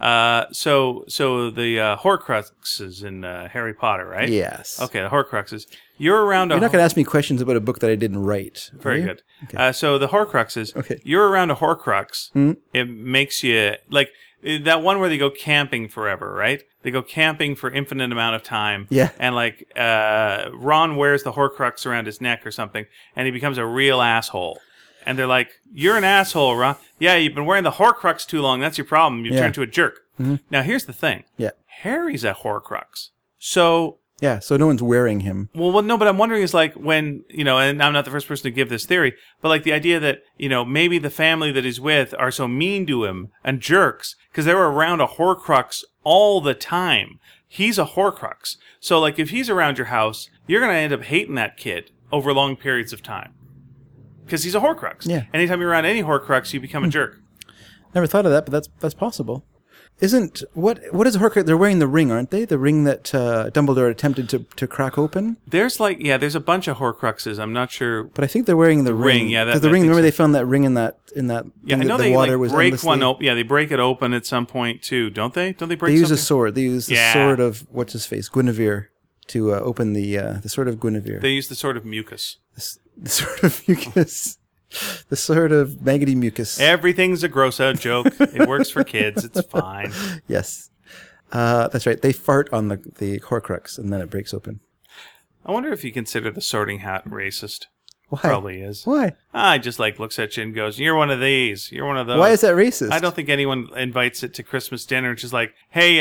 Speaker 2: So the Horcruxes in Harry Potter, right?
Speaker 1: Yes.
Speaker 2: Okay, the Horcruxes. You're around
Speaker 1: You're not going to ask me questions about a book that I didn't write.
Speaker 2: Very good.
Speaker 1: Okay.
Speaker 2: So the Horcruxes, you're around a Horcrux. It makes you, like, that one where they go camping forever, right? They go camping for infinite amount of time.
Speaker 1: Yeah.
Speaker 2: And, like, Ron wears the Horcrux around his neck or something, and he becomes a real asshole. And they're like, you're an asshole, Ron. Yeah, you've been wearing the Horcrux too long. That's your problem. You've turned into a jerk. Now, here's the thing.
Speaker 1: Yeah.
Speaker 2: Harry's a Horcrux. So
Speaker 1: Yeah, so no one's wearing him.
Speaker 2: Well, no, but I'm wondering is like when, and I'm not the first person to give this theory, but like the idea that, maybe the family that he's with are so mean to him and jerks because they were around a Horcrux all the time. He's a Horcrux. So like if he's around your house, you're going to end up hating that kid over long periods of time because he's a Horcrux.
Speaker 1: Yeah.
Speaker 2: Anytime you're around any Horcrux, you become a jerk.
Speaker 1: Never thought of that, but that's possible. Isn't what is a Horcrux? They're wearing the ring, aren't they? The ring that Dumbledore attempted to crack open.
Speaker 2: There's there's a bunch of Horcruxes. I'm not sure,
Speaker 1: but I think they're wearing the ring.
Speaker 2: Yeah,
Speaker 1: because the ring. Remember, they found that ring in that.
Speaker 2: Yeah, I know
Speaker 1: the
Speaker 2: they
Speaker 1: water was
Speaker 2: break
Speaker 1: endlessly...
Speaker 2: one open. Yeah, they break it open at some point too, don't they? Don't they break?
Speaker 1: They use
Speaker 2: something?
Speaker 1: a sword. They use the sword of what's his face, Guinevere, to open the sword of Guinevere.
Speaker 2: They use the sword of mucus.
Speaker 1: The sword of mucus. The sort of maggoty mucus.
Speaker 2: Everything's a gross out joke. It works for kids. It's fine.
Speaker 1: Yes. That's right. They fart on the Horcrux and then it breaks open.
Speaker 2: I wonder if you consider the Sorting Hat racist.
Speaker 1: Why?
Speaker 2: Probably is.
Speaker 1: Why?
Speaker 2: I just looks at you and goes, "You're one of these. You're one of those."
Speaker 1: Why is that racist?
Speaker 2: I don't think anyone invites it to Christmas dinner and just like, "Hey,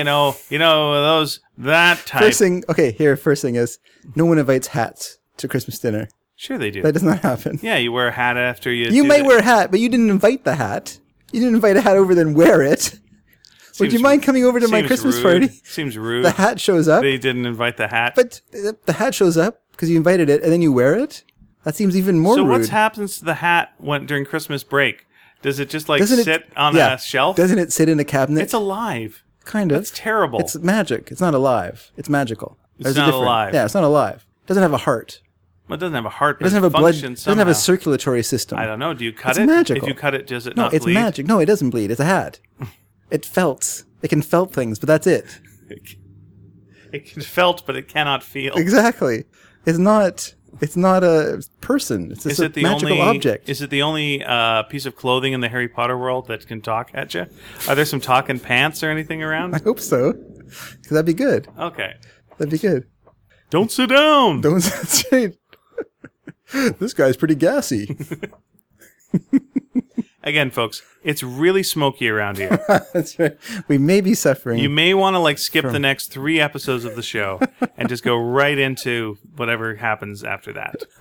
Speaker 2: that type."
Speaker 1: First thing is, no one invites hats to Christmas dinner.
Speaker 2: Sure they do.
Speaker 1: That does not happen.
Speaker 2: Yeah, you wear a hat after you.
Speaker 1: You might wear a hat, but you didn't invite the hat. You didn't invite a hat over, then wear it. Would you mind coming over to my Christmas party?
Speaker 2: Seems rude.
Speaker 1: The hat shows up.
Speaker 2: They didn't invite the hat.
Speaker 1: But the hat shows up because you invited it, and then you wear it? That seems even more rude.
Speaker 2: So what happens to the hat during Christmas break? Does it just sit on a shelf?
Speaker 1: Doesn't it sit in a cabinet?
Speaker 2: It's alive.
Speaker 1: Kind of.
Speaker 2: It's terrible.
Speaker 1: It's magic. It's not alive. It's magical.
Speaker 2: It's not alive.
Speaker 1: Yeah, it's not alive. It doesn't have a heart.
Speaker 2: Well, it doesn't have a heart.
Speaker 1: It doesn't have a blood. It doesn't have a circulatory system.
Speaker 2: I don't know. Do you cut it?
Speaker 1: It's magical.
Speaker 2: If you cut it, does it not
Speaker 1: bleed? No, it's magic. No, it doesn't bleed. It's a hat. It felts. It can felt things, but that's it.
Speaker 2: It can felt, but it cannot feel.
Speaker 1: Exactly. It's not a person. It's just a magical object.
Speaker 2: Is it the only piece of clothing in the Harry Potter world that can talk at you? Are there some talking pants or anything around?
Speaker 1: I hope so. Because that'd be good.
Speaker 2: Okay.
Speaker 1: That'd be good.
Speaker 2: Don't sit down.
Speaker 1: Don't sit. This guy's pretty gassy.
Speaker 2: Again, folks, it's really smoky around here.
Speaker 1: That's right. We may be suffering.
Speaker 2: You may want to skip the next 3 episodes of the show and just go right into whatever happens after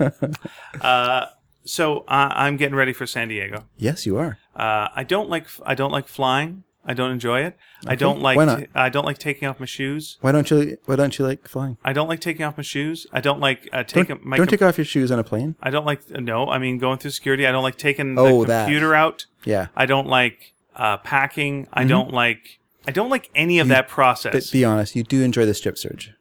Speaker 2: that. So I'm getting ready for San Diego.
Speaker 1: Yes, you are.
Speaker 2: I don't like flying. I don't enjoy it.
Speaker 1: Okay.
Speaker 2: I don't like.
Speaker 1: Why not?
Speaker 2: I don't like taking off my shoes.
Speaker 1: Why don't you like flying?
Speaker 2: I don't like taking off my shoes. I don't like taking my.
Speaker 1: Don't take off your shoes on a plane.
Speaker 2: I don't like. No, I mean going through security. I don't like taking
Speaker 1: the
Speaker 2: computer out.
Speaker 1: Yeah.
Speaker 2: I don't like packing. I don't like. I don't like any of that process.
Speaker 1: But be honest, you do enjoy the strip search.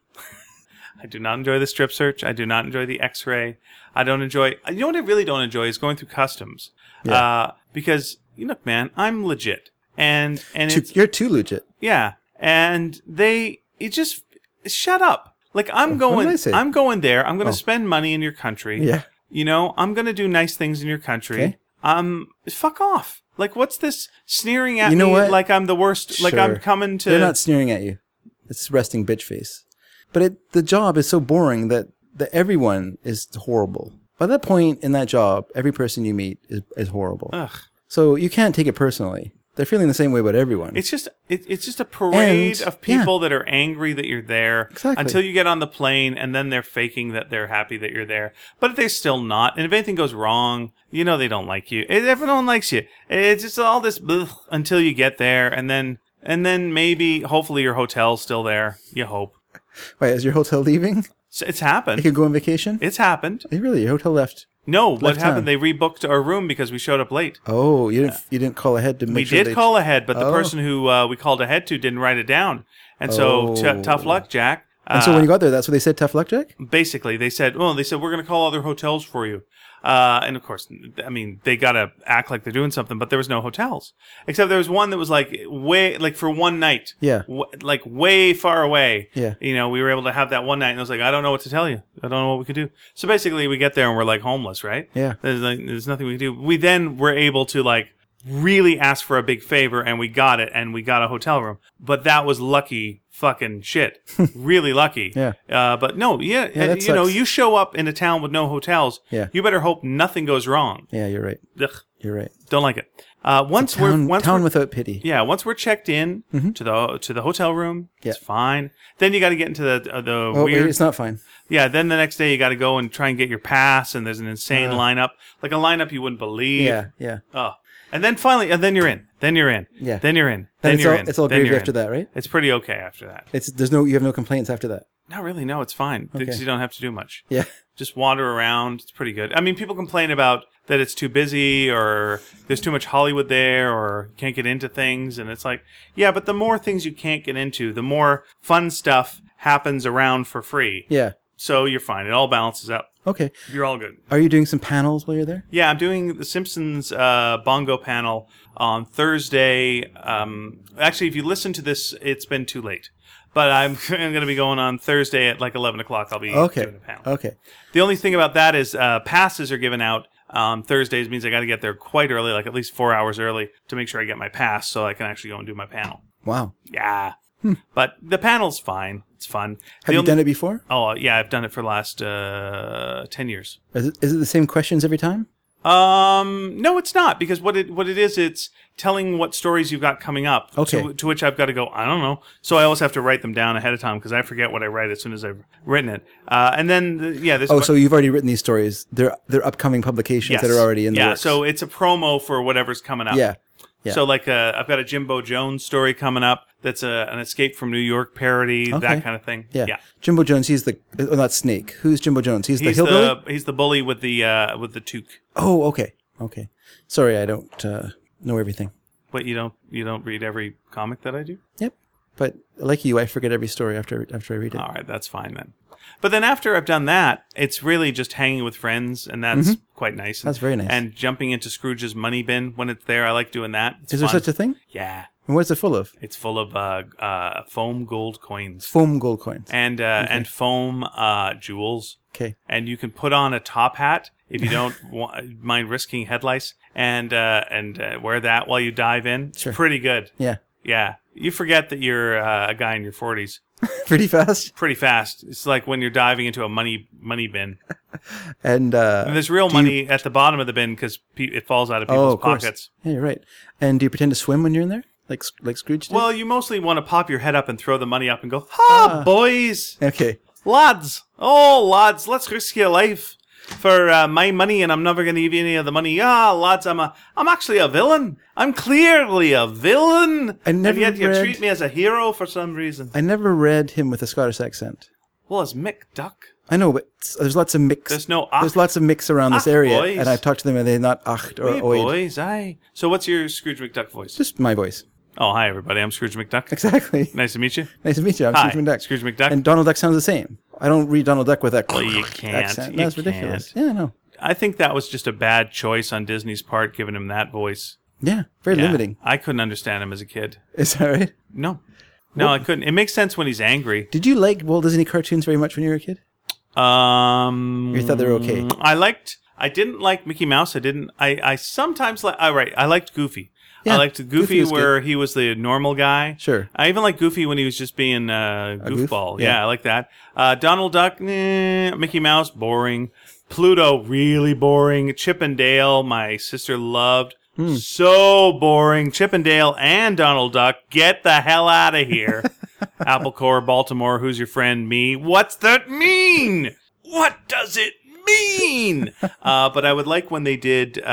Speaker 2: I do not enjoy the strip search. I do not enjoy the X-ray. I don't enjoy. You know what I really don't enjoy is going through customs.
Speaker 1: Yeah.
Speaker 2: Because look, man, I'm legit. And
Speaker 1: you're too legit.
Speaker 2: Yeah, and you just shut up. I'm going.
Speaker 1: What did I say?
Speaker 2: I'm going there. I'm going to spend money in your country.
Speaker 1: Yeah.
Speaker 2: I'm going to do nice things in your country.
Speaker 1: Okay.
Speaker 2: Fuck off. What's this sneering at
Speaker 1: you know
Speaker 2: me
Speaker 1: what?
Speaker 2: like I'm the worst?
Speaker 1: Sure.
Speaker 2: Like I'm coming to.
Speaker 1: They're not sneering at you. It's resting bitch face. But the job is so boring that everyone is horrible. By that point in that job, every person you meet is horrible.
Speaker 2: Ugh.
Speaker 1: So you can't take it personally. They're feeling the same way about everyone.
Speaker 2: It's just a parade of people that are angry that you're there until you get on the plane, and then they're faking that they're happy that you're there, but they're still not. And if anything goes wrong, they don't like you. Everyone likes you. It's just all this until you get there, and then maybe hopefully your hotel's still there. You hope.
Speaker 1: Wait, is your hotel leaving?
Speaker 2: It's happened.
Speaker 1: You could go on vacation?
Speaker 2: It's happened.
Speaker 1: Really? Your hotel left?
Speaker 2: No, what happened? They rebooked our room because we showed up late.
Speaker 1: Oh, you didn't call ahead to make sure
Speaker 2: we did call ahead, but the person who we called ahead to didn't write it down. And so tough luck, Jack.
Speaker 1: And so when you got there, that's what they said, tough luck, Jack?
Speaker 2: Basically, they said, we're going to call other hotels for you. And of course, I mean, they got to act like they're doing something, but there was no hotels. Except there was one that was way for one night.
Speaker 1: Yeah.
Speaker 2: Way far away.
Speaker 1: Yeah.
Speaker 2: We were able to have that one night, and I was like, I don't know what to tell you. I don't know what we could do. So basically, we get there and we're homeless, right?
Speaker 1: Yeah.
Speaker 2: There's nothing we can do. We then were able to really ask for a big favor, and we got it, and we got a hotel room. But that was lucky fucking shit. Really lucky.
Speaker 1: Yeah.
Speaker 2: But no, you show up in a town with no hotels.
Speaker 1: Yeah.
Speaker 2: You better hope nothing goes wrong.
Speaker 1: Yeah, you're right.
Speaker 2: Ugh.
Speaker 1: You're right.
Speaker 2: Don't like it. Once
Speaker 1: Town
Speaker 2: we're
Speaker 1: without pity.
Speaker 2: yeah, once we're checked in to the hotel room, it's
Speaker 1: Yeah.
Speaker 2: fine. Then you got to get into the
Speaker 1: Oh,
Speaker 2: weird.
Speaker 1: wait, it's not fine.
Speaker 2: Yeah, then the next day you got to go and try and get your pass, and there's an insane lineup, like a lineup you wouldn't believe.
Speaker 1: Yeah.
Speaker 2: Oh, and then finally, and then you're in. Then you're in.
Speaker 1: Yeah.
Speaker 2: Then you're in.
Speaker 1: Then
Speaker 2: Then
Speaker 1: it's
Speaker 2: you're
Speaker 1: all,
Speaker 2: in.
Speaker 1: it's all
Speaker 2: Then
Speaker 1: gravy
Speaker 2: you're
Speaker 1: after
Speaker 2: in.
Speaker 1: that, right?
Speaker 2: It's pretty okay after that.
Speaker 1: You have no complaints after that.
Speaker 2: Not really. No, it's fine because you don't have to do much.
Speaker 1: Yeah.
Speaker 2: Just wander around. It's pretty good. I mean, people complain about that it's too busy or there's too much Hollywood there or you can't get into things. And it's like, yeah, but the more things you can't get into, the more fun stuff happens around for free.
Speaker 1: Yeah.
Speaker 2: So you're fine. It all balances out.
Speaker 1: Okay.
Speaker 2: You're all good.
Speaker 1: Are you doing some panels while you're there?
Speaker 2: Yeah, I'm doing the Simpsons bongo panel on Thursday. Actually, if you listen to this, it's been too late. But I'm going to be going on Thursday at like 11 o'clock. I'll be
Speaker 1: Okay.
Speaker 2: doing the panel.
Speaker 1: Okay.
Speaker 2: The only thing about that is passes are given out Thursdays. Means I got to get there quite early, like at least 4 hours early, to make sure I get my pass so I can actually go and do my panel.
Speaker 1: Wow.
Speaker 2: Yeah. But the panel's fine. It's fun.
Speaker 1: Have you done it before?
Speaker 2: Oh, yeah. I've done it for the last 10 years.
Speaker 1: Is it the same questions every time?
Speaker 2: No, it's not, because what it is, it's telling what stories you've got coming up.
Speaker 1: Okay.
Speaker 2: To which I've got to go, I don't know. So I always have to write them down ahead of time because I forget what I write as soon as I've written it. And then, this.
Speaker 1: Oh, so you've already written these stories. They're upcoming publications that are already in the works.
Speaker 2: So it's a promo for whatever's coming up.
Speaker 1: Yeah. Yeah.
Speaker 2: So like, I've got a Jimbo Jones story coming up. That's an Escape from New York parody,
Speaker 1: Okay.
Speaker 2: that kind of thing.
Speaker 1: Yeah. Jimbo Jones, he's not Snake. Who's Jimbo Jones? He's the hillbilly?
Speaker 2: He's the bully with the toque.
Speaker 1: Oh, okay. Okay. Sorry, I don't know everything.
Speaker 2: What, you don't read every comic that I do?
Speaker 1: Yep. But like you, I forget every story after I read it.
Speaker 2: All right, that's fine then. But then after I've done that, it's really just hanging with friends, and that's quite nice.
Speaker 1: That's very nice.
Speaker 2: And jumping into Scrooge's money bin when it's there, I like doing that. It's
Speaker 1: Is there
Speaker 2: fun.
Speaker 1: such a thing?
Speaker 2: Yeah.
Speaker 1: And what's it full of?
Speaker 2: It's full of foam gold coins
Speaker 1: Foam gold coins.
Speaker 2: and foam jewels.
Speaker 1: Okay.
Speaker 2: And you can put on a top hat if you don't mind risking headlights, and wear that while you dive in. It's pretty good.
Speaker 1: Yeah.
Speaker 2: Yeah. You forget that you're a guy in your 40s.
Speaker 1: Pretty fast.
Speaker 2: Pretty fast. It's like when you're diving into a money bin.
Speaker 1: And
Speaker 2: There's real money at the bottom of the bin because it falls out of people's
Speaker 1: of course.
Speaker 2: pockets.
Speaker 1: Yeah, you're right. And do you pretend to swim when you're in there? Like Scrooge did?
Speaker 2: Well, you mostly want to pop your head up and throw the money up and go, "Ha, boys,
Speaker 1: Okay.
Speaker 2: lads, let's risk your life for my money, and I'm never going to give you any of the money. Ah, lads, I'm actually a villain. I'm clearly a villain.
Speaker 1: I never
Speaker 2: and yet you
Speaker 1: read-
Speaker 2: treat me as a hero for some reason.
Speaker 1: I never read him with a Scottish accent.
Speaker 2: Well, it's Mick Duck.
Speaker 1: I know, but there's lots of mix.
Speaker 2: There's no
Speaker 1: There's lots of mix around this area,
Speaker 2: boys.
Speaker 1: and I've talked to them, and they're not acht or
Speaker 2: Hey,
Speaker 1: oid.
Speaker 2: boys, aye. So what's your Scrooge McDuck voice?
Speaker 1: Just my voice.
Speaker 2: Oh, hi, everybody. I'm Scrooge McDuck.
Speaker 1: Exactly.
Speaker 2: Nice to meet you.
Speaker 1: Nice to meet you. I'm
Speaker 2: Hi,
Speaker 1: Scrooge McDuck.
Speaker 2: Scrooge McDuck.
Speaker 1: And Donald Duck sounds the same. I don't read Donald Duck with that
Speaker 2: Well, you can't.
Speaker 1: accent.
Speaker 2: You
Speaker 1: That's ridiculous.
Speaker 2: can't.
Speaker 1: Yeah, no.
Speaker 2: I think that was just a bad choice on Disney's part, giving him that voice.
Speaker 1: Yeah, very
Speaker 2: Yeah.
Speaker 1: limiting.
Speaker 2: I couldn't understand him as a kid.
Speaker 1: Is that right?
Speaker 2: No, I couldn't. It makes sense when he's angry.
Speaker 1: Did you like Walt Disney cartoons very much when you were a kid? You thought they were okay?
Speaker 2: I didn't like Mickey Mouse. I sometimes like. I liked Goofy.
Speaker 1: Yeah,
Speaker 2: I liked
Speaker 1: Goofy
Speaker 2: Goofy
Speaker 1: was
Speaker 2: where he was the normal guy.
Speaker 1: Sure.
Speaker 2: I even liked Goofy when he was just being goofball.
Speaker 1: Yeah.
Speaker 2: Yeah, I like that. Donald Duck, Mickey Mouse, boring. Pluto, really boring. Chip and Dale, my sister loved. So boring. Chip and Dale and Donald Duck, get the hell out of here. Apple Core, Baltimore, who's your friend? Me. What's that mean? What does it mean? But I would like when they did.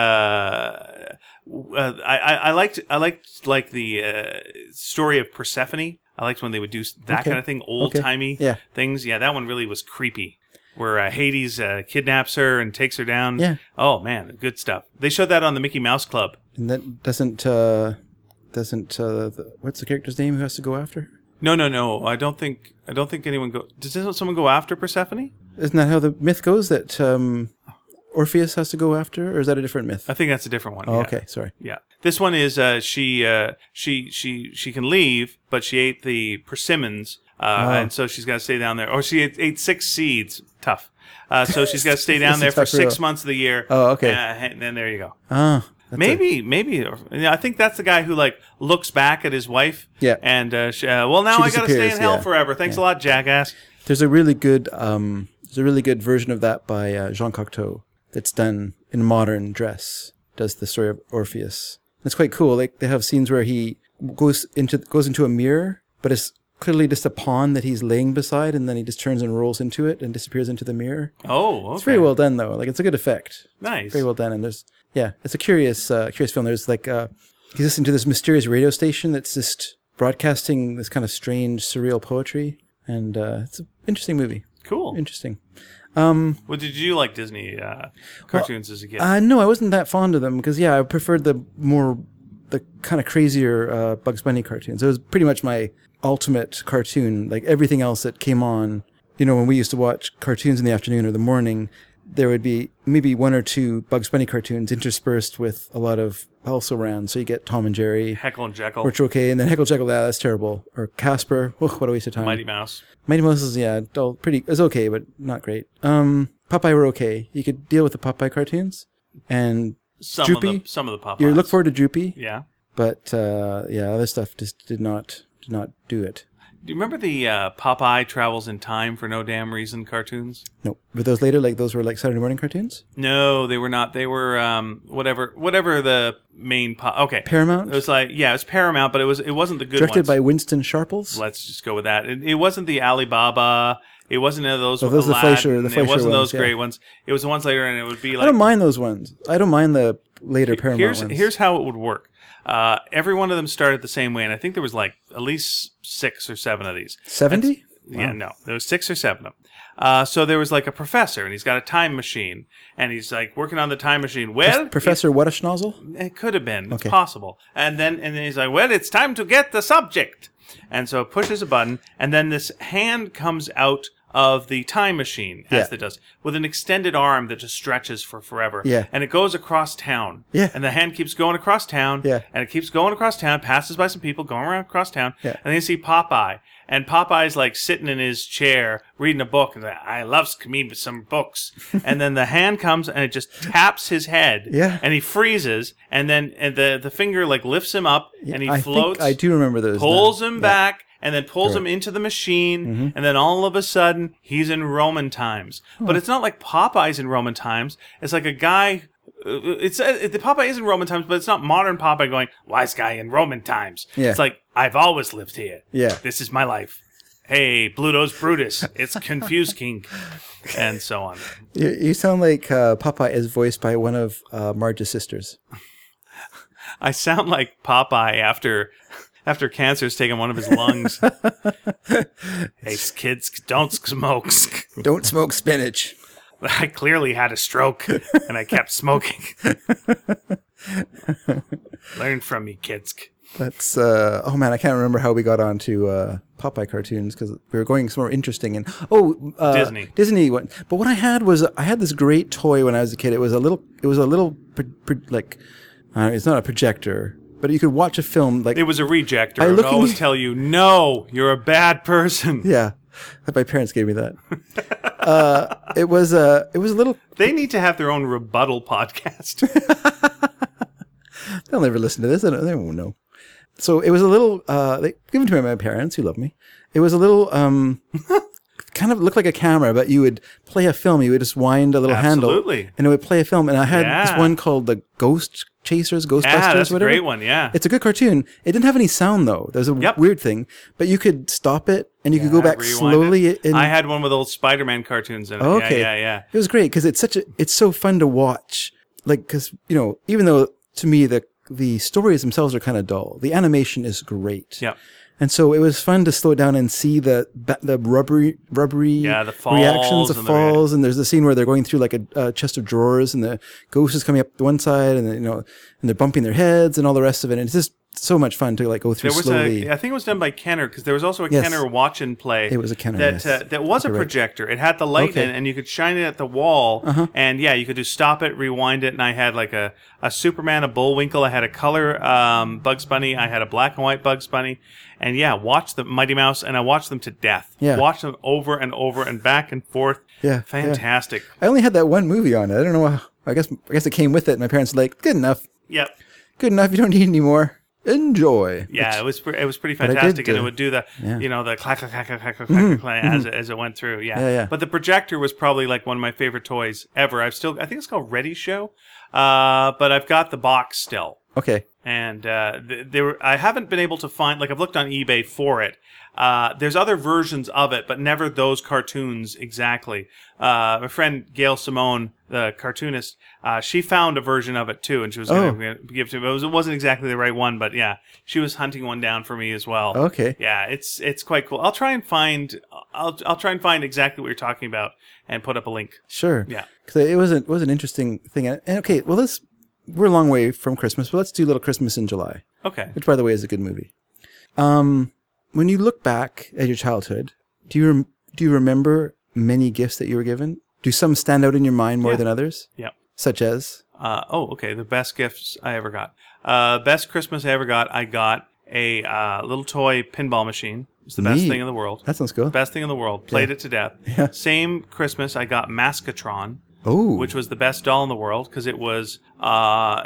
Speaker 2: I liked like the story of Persephone. I liked when they would do that
Speaker 1: Okay.
Speaker 2: kind of thing, old timey
Speaker 1: Yeah.
Speaker 2: things. Yeah, that one really was creepy. Where Hades kidnaps her and takes her down.
Speaker 1: Yeah.
Speaker 2: Oh man, good stuff. They showed that on the Mickey Mouse Club.
Speaker 1: And that doesn't what's the character's name who has to go after her?
Speaker 2: No. I don't think anyone go. Does someone go after Persephone?
Speaker 1: Isn't that how the myth goes, that Orpheus has to go after her, or is that a different myth?
Speaker 2: I think that's a different one.
Speaker 1: Oh,
Speaker 2: yeah.
Speaker 1: okay, sorry.
Speaker 2: Yeah. This one is she can leave, but she ate the persimmons, and so she's got to stay down there. Or she ate 6 seeds. Tough. So she's got to stay down there for
Speaker 1: tough
Speaker 2: 6
Speaker 1: rule.
Speaker 2: months of the year.
Speaker 1: Oh, okay.
Speaker 2: And then there you go.
Speaker 1: Ah,
Speaker 2: Maybe. I think that's the guy who looks back at his wife.
Speaker 1: Yeah.
Speaker 2: And well, now
Speaker 1: She
Speaker 2: I got to stay in
Speaker 1: disappears,
Speaker 2: hell
Speaker 1: yeah.
Speaker 2: forever. Thanks a lot, jackass.
Speaker 1: there's a really good version of that by Jean Cocteau that's done in modern dress. does the story of Orpheus. It's quite cool. Like, they have scenes where he goes into a mirror, but it's clearly just a pawn that he's laying beside, and then he just turns and rolls into it and disappears into the mirror.
Speaker 2: Oh, okay.
Speaker 1: It's very well done, though. Like, it's a good effect.
Speaker 2: Nice.
Speaker 1: Very well done. And it's a curious film. There's like, he's listening to this mysterious radio station that's just broadcasting this kind of strange, surreal poetry. And it's an interesting movie.
Speaker 2: Cool.
Speaker 1: Interesting.
Speaker 2: Well, did you like Disney cartoons as a kid?
Speaker 1: No, I wasn't that fond of them because, I preferred the kind of crazier Bugs Bunny cartoons. It was pretty much my ultimate cartoon. Like, everything else that came on, when we used to watch cartoons in the afternoon or the morning, there would be maybe one or two Bugs Bunny cartoons interspersed with a lot of also-ran. So you get Tom and Jerry.
Speaker 2: Heckle and Jekyll.
Speaker 1: Which are okay. And then Heckle and Jekyll, that's terrible. Or Casper. What a waste of time.
Speaker 2: Mighty Mouse.
Speaker 1: Mighty Mouse is, it's okay, but not great. Popeye were okay. You could deal with the Popeye cartoons. And Droopy.
Speaker 2: Some of the Popeyes.
Speaker 1: You look forward to Droopy.
Speaker 2: Yeah.
Speaker 1: But, other stuff just did not do it.
Speaker 2: Do you remember the Popeye Travels in Time for No Damn Reason cartoons?
Speaker 1: No. Were those later, those were Saturday morning cartoons?
Speaker 2: No, they were not. They were whatever the main okay.
Speaker 1: Paramount?
Speaker 2: It was it was Paramount, but it wasn't the good
Speaker 1: Directed
Speaker 2: ones.
Speaker 1: by Winston Sharples?
Speaker 2: Let's just go with that. It wasn't the Alibaba. It wasn't any of those.
Speaker 1: Those are the Fleischer
Speaker 2: It wasn't
Speaker 1: ones,
Speaker 2: those great ones. It was the ones later, and it would be like.
Speaker 1: I don't mind those ones. I don't mind the later Paramount ones.
Speaker 2: Here's how it would work. Every one of them started the same way, and I think there was at least 6 or 7 of these.
Speaker 1: 70?
Speaker 2: Yeah, no, there was 6 or 7 of them. So there was a professor, and he's got a time machine, and he's working on the time machine. Well,
Speaker 1: Professor What a Schnozzle?
Speaker 2: It could have been. It's
Speaker 1: okay.
Speaker 2: possible. And then he's like, well, it's time to get the subject. And so it pushes a button, and then this hand comes out of the time machine, as it does, with an extended arm that just stretches for forever.
Speaker 1: Yeah.
Speaker 2: And it goes across town.
Speaker 1: Yeah.
Speaker 2: And the hand keeps going across town.
Speaker 1: Yeah.
Speaker 2: And it keeps going across town, passes by some people, going around across town.
Speaker 1: Yeah.
Speaker 2: And then you see Popeye. And Popeye's sitting in his chair reading a book. And I loves me with some books. And then the hand comes and it just taps his head.
Speaker 1: Yeah.
Speaker 2: And he freezes. And then the finger lifts him up and he floats.
Speaker 1: I do remember those.
Speaker 2: Pulls him back. And then pulls him into the machine, and then all of a sudden, he's in Roman times. But it's not like Popeye's in Roman times. It's like a guy... the Popeye is in Roman times, but it's not modern Popeye going, wise guy in Roman times.
Speaker 1: Yeah.
Speaker 2: It's like, I've always lived here.
Speaker 1: Yeah.
Speaker 2: This is my life. Hey, Bluto's Brutus. It's Confused King. And so on.
Speaker 1: You sound like Popeye is voiced by one of Marge's sisters.
Speaker 2: I sound like Popeye after cancer's taken one of his lungs. Hey, kids, don't smoke.
Speaker 1: Don't smoke spinach.
Speaker 2: I clearly had a stroke, and I kept smoking. Learn from me, kids.
Speaker 1: That's, oh man, I can't remember how we got on to Popeye cartoons because we were going somewhere interesting. And Disney one. But what I had was, I had this great toy when I was a kid. It was a little, it's not a projector. But you could watch a film
Speaker 2: It was a rejector. I would always tell you, no, you're a bad person.
Speaker 1: Yeah. My parents gave me that. It was a little...
Speaker 2: They need to have their own rebuttal podcast.
Speaker 1: They'll never listen to this. They won't know. So it was a little... given to me by my parents, who love me. It was a little... kind of looked like a camera, but you would play a film. You would just wind a little handle. And it would play a film. And I had this one called the Ghostbusters,
Speaker 2: that's
Speaker 1: whatever.
Speaker 2: A great one, yeah.
Speaker 1: It's a good cartoon. It didn't have any sound, though. There's a weird thing. But you could stop it, and you could go back slowly.
Speaker 2: I had one with old Spider-Man cartoons in it.
Speaker 1: Okay.
Speaker 2: Yeah.
Speaker 1: It was great, because it's so fun to watch. Because, even though, to me, the stories themselves are kind of dull, the animation is great.
Speaker 2: Yeah.
Speaker 1: And so it was fun to slow down and see the rubbery
Speaker 2: the falls
Speaker 1: reactions, the falls, and there's the scene where they're going through a chest of drawers, and the ghost is coming up the one side, and and they're bumping their heads and all the rest of it. And it's just so much fun to go through slowly.
Speaker 2: I think it was done by Kenner, because there was also a Kenner watch and play.
Speaker 1: It was a Kenner
Speaker 2: that was a projector. It had the light in, and you could shine it at the wall, and you could do stop it, rewind it, and I had a Superman, a Bullwinkle. I had a color Bugs Bunny. I had a black and white Bugs Bunny. And watched the Mighty Mouse, and I watched them to death. Yeah. Watched them over and over and back and forth.
Speaker 1: Yeah.
Speaker 2: Fantastic.
Speaker 1: Yeah. I only had that one movie on it. I don't know. I guess it came with it. My parents were like, good enough.
Speaker 2: Yep.
Speaker 1: Good enough. You don't need any more. enjoy.
Speaker 2: Yeah, it was pretty
Speaker 1: I did,
Speaker 2: fantastic, and it would do the
Speaker 1: yeah.
Speaker 2: the clack clack clack clack clack clack, clack, clack as it went through. Yeah.
Speaker 1: Yeah, yeah.
Speaker 2: But the projector was probably like one of my favorite toys ever. I think it's called Ready Show, but I've got the box still.
Speaker 1: Okay.
Speaker 2: And I haven't been able to find, like, I've looked on eBay for it. There's other versions of it, but never those cartoons exactly. My friend Gail Simone, the cartoonist, she found a version of it too, and she was going to give it to me. It wasn't exactly the right one, but yeah, she was hunting one down for me as well.
Speaker 1: Okay.
Speaker 2: Yeah, it's quite cool. I'll try and find exactly what you're talking about and put up a link.
Speaker 1: Sure.
Speaker 2: Yeah.
Speaker 1: Because it was an interesting thing. And okay, well, we're a long way from Christmas, but let's do Little Christmas in July.
Speaker 2: Okay.
Speaker 1: Which, by the way, is a good movie. When you look back at your childhood, do you remember many gifts that you were given? Do some stand out in your mind more than others?
Speaker 2: Yeah.
Speaker 1: Such as?
Speaker 2: Okay. The best gifts I ever got. Best Christmas I ever got. I got a little toy pinball machine. It's the best
Speaker 1: Neat.
Speaker 2: thing in the world.
Speaker 1: That sounds cool.
Speaker 2: Best thing in the world. Played it to death.
Speaker 1: Yeah.
Speaker 2: Same Christmas, I got Maskatron.
Speaker 1: Oh.
Speaker 2: Which was the best doll in the world because it was a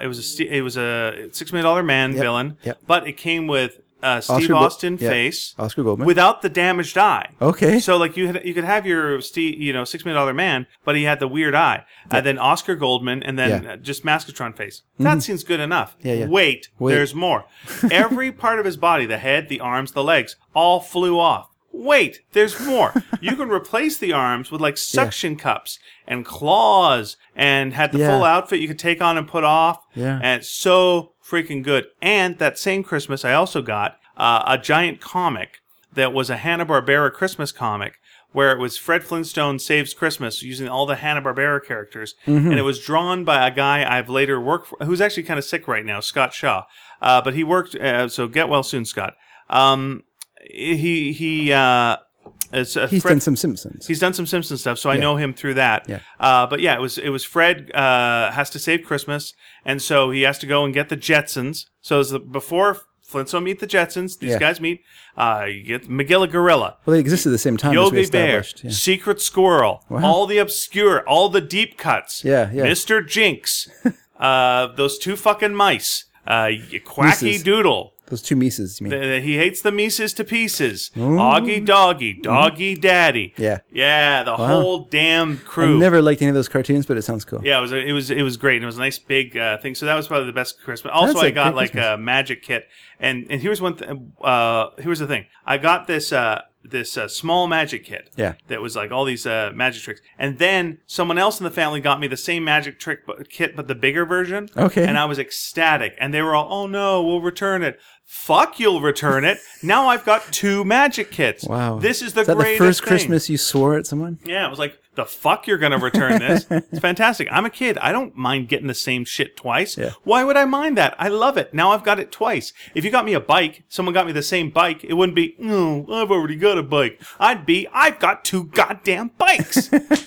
Speaker 2: $6 Million Man villain, but it came with Steve Austin face,
Speaker 1: Oscar Goldman,
Speaker 2: without the damaged eye.
Speaker 1: Okay,
Speaker 2: so like you could have your $6 Million Man, but he had the weird eye, and then Oscar Goldman, and then just Maskatron face. That seems good enough.
Speaker 1: Yeah.
Speaker 2: Wait, there's more. Every part of his body, the head, the arms, the legs, all flew off. Wait, there's more. You can replace the arms with like suction cups and claws, and had the full outfit you could take on and put off.
Speaker 1: Yeah.
Speaker 2: And it's so freaking good. And that same Christmas, I also got a giant comic that was a Hanna-Barbera Christmas comic where it was Fred Flintstone Saves Christmas using all the Hanna-Barbera characters. And it was drawn by a guy I've later worked for, who's actually kind of sick right now, Scott Shaw. But he worked, so get well soon, Scott. He's
Speaker 1: done some Simpsons.
Speaker 2: He's done some Simpsons stuff, so I know him through that.
Speaker 1: Yeah.
Speaker 2: But yeah, it was Fred has to save Christmas, and so he has to go and get the Jetsons. So it's before Flintstone meet the Jetsons, these guys meet. You get Magilla Gorilla.
Speaker 1: Well, they existed at the same time. as we
Speaker 2: Yogi Bear,
Speaker 1: established. Yeah.
Speaker 2: Secret Squirrel, all the obscure, all the deep cuts.
Speaker 1: Yeah.
Speaker 2: Mr. Jinx, those two fucking mice, Quacky
Speaker 1: Mises.
Speaker 2: Doodle.
Speaker 1: Those two Mises, you mean?
Speaker 2: He hates the Mises to pieces. Augie Doggy, Doggy Daddy.
Speaker 1: Yeah.
Speaker 2: Yeah, the whole damn crew.
Speaker 1: I never liked any of those cartoons, but it sounds cool.
Speaker 2: Yeah, it was great. And it was a nice big thing. So that was probably the best Christmas. Also, I got like a magic kit. And here's one. Here's the thing. I got this small magic kit.
Speaker 1: Yeah.
Speaker 2: That was like all these magic tricks. And then someone else in the family got me the same magic trick kit, but the bigger version.
Speaker 1: Okay.
Speaker 2: And I was ecstatic. And they were all, "Oh no, we'll return it." Fuck, you'll return it. Now I've got 2 magic kits.
Speaker 1: Wow.
Speaker 2: This is the
Speaker 1: Is that
Speaker 2: greatest
Speaker 1: the first
Speaker 2: thing.
Speaker 1: Christmas you swore at someone?
Speaker 2: Yeah, it was like, the fuck you're going to return this? It's fantastic. I'm a kid. I don't mind getting the same shit twice.
Speaker 1: Yeah.
Speaker 2: Why would I mind that? I love it. Now I've got it twice. If you got me a bike, someone got me the same bike, it wouldn't be, "No, I've already got a bike." I'd be, "I've got 2 goddamn bikes."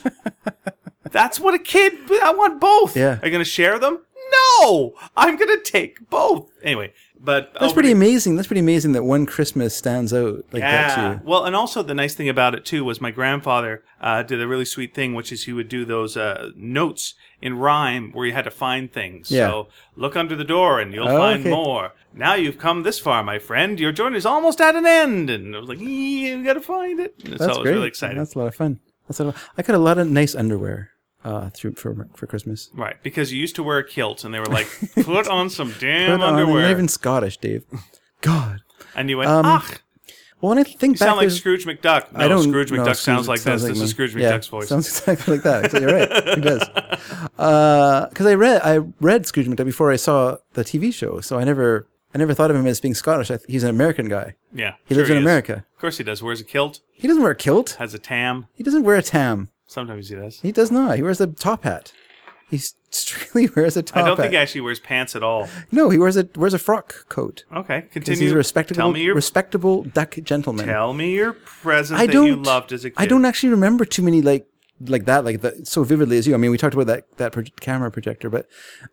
Speaker 2: That's what a kid, I want both.
Speaker 1: Yeah.
Speaker 2: Are you going to share them? No! I'm going to take both. Anyway. But
Speaker 1: That's pretty amazing. That's pretty amazing that one Christmas stands out like that to you.
Speaker 2: Well, and also the nice thing about it too was my grandfather did a really sweet thing, which is he would do those notes in rhyme where you had to find things.
Speaker 1: Yeah.
Speaker 2: So look under the door and you'll find more. Now you've come this far, my friend. Your journey is almost at an end. And I was like, you got to find it. And
Speaker 1: That's
Speaker 2: so I was
Speaker 1: great.
Speaker 2: really excited.
Speaker 1: That's a lot of fun. I got a lot of nice underwear for Christmas.
Speaker 2: Right, because you used to wear a kilt, and they were like, "Put on some damn
Speaker 1: I'm
Speaker 2: underwear."
Speaker 1: not even Scottish, Dave. God.
Speaker 2: And you went, "Ach."
Speaker 1: Well, when I think
Speaker 2: You
Speaker 1: back,
Speaker 2: sound like Scrooge McDuck. No,
Speaker 1: I don't.
Speaker 2: Scrooge
Speaker 1: no,
Speaker 2: McDuck sounds like this. This
Speaker 1: me.
Speaker 2: is Scrooge
Speaker 1: Yeah,
Speaker 2: McDuck's voice.
Speaker 1: Sounds exactly like that. You're right. He does. Because I read Scrooge McDuck before I saw the TV show, so I never thought of him as being Scottish. He's an American guy.
Speaker 2: Yeah,
Speaker 1: He lives in America.
Speaker 2: Of course he does. Wears a kilt.
Speaker 1: He doesn't wear a kilt.
Speaker 2: Has a tam.
Speaker 1: He doesn't wear a tam.
Speaker 2: Sometimes he does.
Speaker 1: He does not. He wears a top hat. He strictly wears a top hat.
Speaker 2: I don't think he actually wears pants at all.
Speaker 1: No, he wears a frock coat.
Speaker 2: Okay,
Speaker 1: Because
Speaker 2: continue.
Speaker 1: he's a respectable duck gentleman.
Speaker 2: Tell me your present that you loved as a kid.
Speaker 1: I don't actually remember too many like that so vividly as you. I mean, we talked about that camera projector, but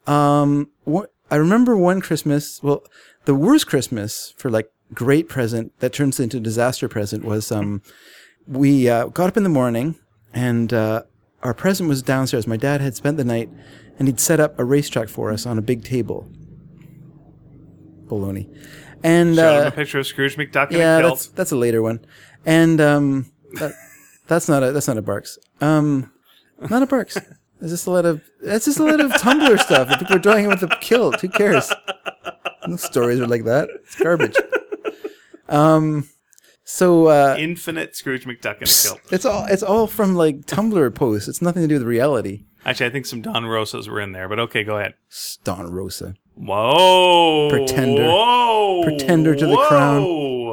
Speaker 1: I remember one Christmas. Well, the worst Christmas for like great present that turns into disaster present was we got up in the morning and our present was downstairs. My dad had spent the night and he'd set up a racetrack for us on a big table. baloney. And
Speaker 2: Showed him a picture of Scrooge McDuck in
Speaker 1: yeah,
Speaker 2: a kilt.
Speaker 1: that's a later one. And that's not a Barks. Not a Barks. It's just a lot of Tumblr stuff that people are drawing with a kilt. Who cares? No stories are like that. It's garbage. So
Speaker 2: Infinite Scrooge McDuck in a kilt.
Speaker 1: it's all from like Tumblr posts. It's nothing to do with reality.
Speaker 2: Actually, I think some Don Rosas were in there, but okay, go ahead.
Speaker 1: Don Rosa.
Speaker 2: Whoa.
Speaker 1: Pretender.
Speaker 2: Whoa.
Speaker 1: Pretender to the crown.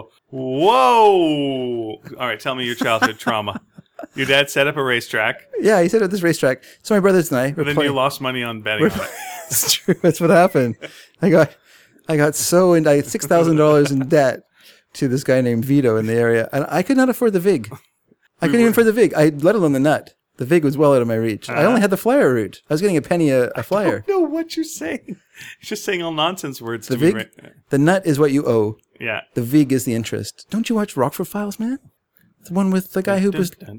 Speaker 2: Whoa. All right, tell me your childhood trauma. Your dad set up a racetrack.
Speaker 1: Yeah, he said at this racetrack. So my brothers and I were
Speaker 2: Then
Speaker 1: playing.
Speaker 2: you lost money on betting on it.
Speaker 1: It's true. That's what happened. I got so into $6,000 in debt to this guy named Vito in the area, and I could not afford the VIG. I couldn't even afford the VIG. Let alone the nut. The VIG was well out of my reach. I only had the flyer route. I was getting a penny a flyer.
Speaker 2: I don't know what you're saying. You're just saying all nonsense words
Speaker 1: The
Speaker 2: to me.
Speaker 1: VIG,
Speaker 2: Right?
Speaker 1: the nut is what you owe.
Speaker 2: Yeah.
Speaker 1: The VIG is the interest. Don't you watch Rockford Files, man? The one with the guy who was. It's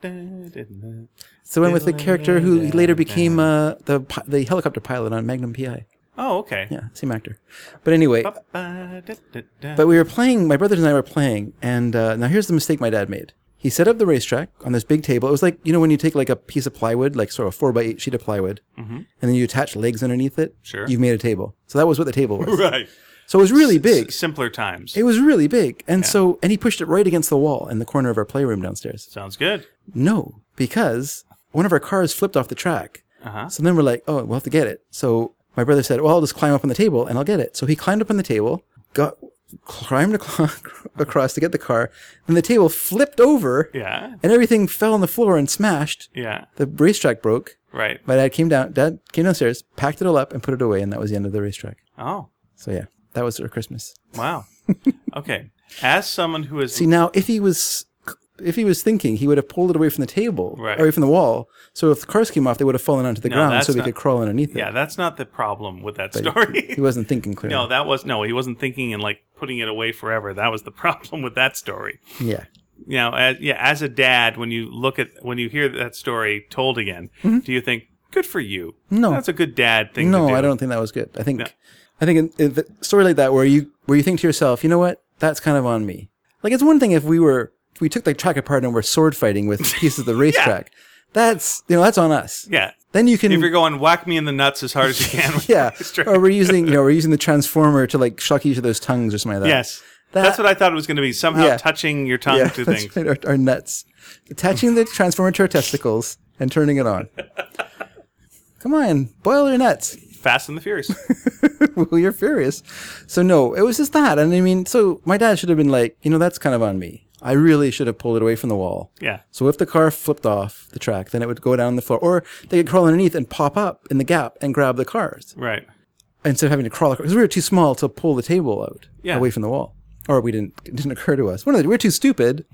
Speaker 1: the one with the character who later became the helicopter pilot on Magnum PI.
Speaker 2: Oh, okay.
Speaker 1: Yeah, same actor. But anyway, but we were playing. My brothers and I were playing, and now here's the mistake my dad made. He set up the racetrack on this big table. It was like, when you take like a piece of plywood, like sort of a 4x8 sheet of plywood, and then you attach legs underneath it.
Speaker 2: Sure.
Speaker 1: You've made a table. So that was what the table was.
Speaker 2: Right.
Speaker 1: So it was really big.
Speaker 2: Simpler times.
Speaker 1: It was really big. And and he pushed it right against the wall in the corner of our playroom downstairs.
Speaker 2: Sounds good.
Speaker 1: No, because one of our cars flipped off the track.
Speaker 2: Uh-huh.
Speaker 1: So then we're like, oh, we'll have to get it. So my brother said, well, I'll just climb up on the table and I'll get it. So he climbed up on the table, climbed across to get the car. Then the table flipped over.
Speaker 2: Yeah.
Speaker 1: And everything fell on the floor and smashed.
Speaker 2: Yeah.
Speaker 1: The racetrack broke.
Speaker 2: Right.
Speaker 1: My dad came downstairs, packed it all up and put it away. And that was the end of the racetrack.
Speaker 2: Oh.
Speaker 1: So yeah, that was our Christmas.
Speaker 2: Wow. Okay. As someone who is...
Speaker 1: See, now if he was thinking, he would have pulled it away from the table, away from the wall. So if the cars came off, they would have fallen onto the ground so we could crawl underneath it.
Speaker 2: Yeah, that's not the problem with that story.
Speaker 1: He wasn't thinking clearly.
Speaker 2: He wasn't thinking and like putting it away forever. That was the problem with that story.
Speaker 1: Yeah.
Speaker 2: As a dad, when you hear that story told again, do you think, good for you?
Speaker 1: No.
Speaker 2: That's a good dad thing to do.
Speaker 1: No, I don't think that was good. I think in a story like that where you think to yourself, you know what? That's kind of on me. Like, it's one thing if we took the track apart and we're sword fighting with pieces of the racetrack. That's on us.
Speaker 2: Yeah.
Speaker 1: Then you can.
Speaker 2: If you're going whack me in the nuts as hard as you can. With
Speaker 1: or we're using the transformer to like shock each other's tongues or something like that.
Speaker 2: Yes. That's what I thought it was going to be. Somehow touching your tongue to things.
Speaker 1: Right, our nuts. Attaching the transformer to our testicles and turning it on. Come on, boil your nuts.
Speaker 2: Fast and the Furious.
Speaker 1: Well, you're furious. So no, it was just that. And I mean, so my dad should have been like, that's kind of on me. I really should have pulled it away from the wall.
Speaker 2: Yeah.
Speaker 1: So if the car flipped off the track, then it would go down the floor. Or they could crawl underneath and pop up in the gap and grab the cars.
Speaker 2: Right.
Speaker 1: Instead of having to crawl across. Because we were too small to pull the table out away from the wall. Or it didn't occur to us. We were too stupid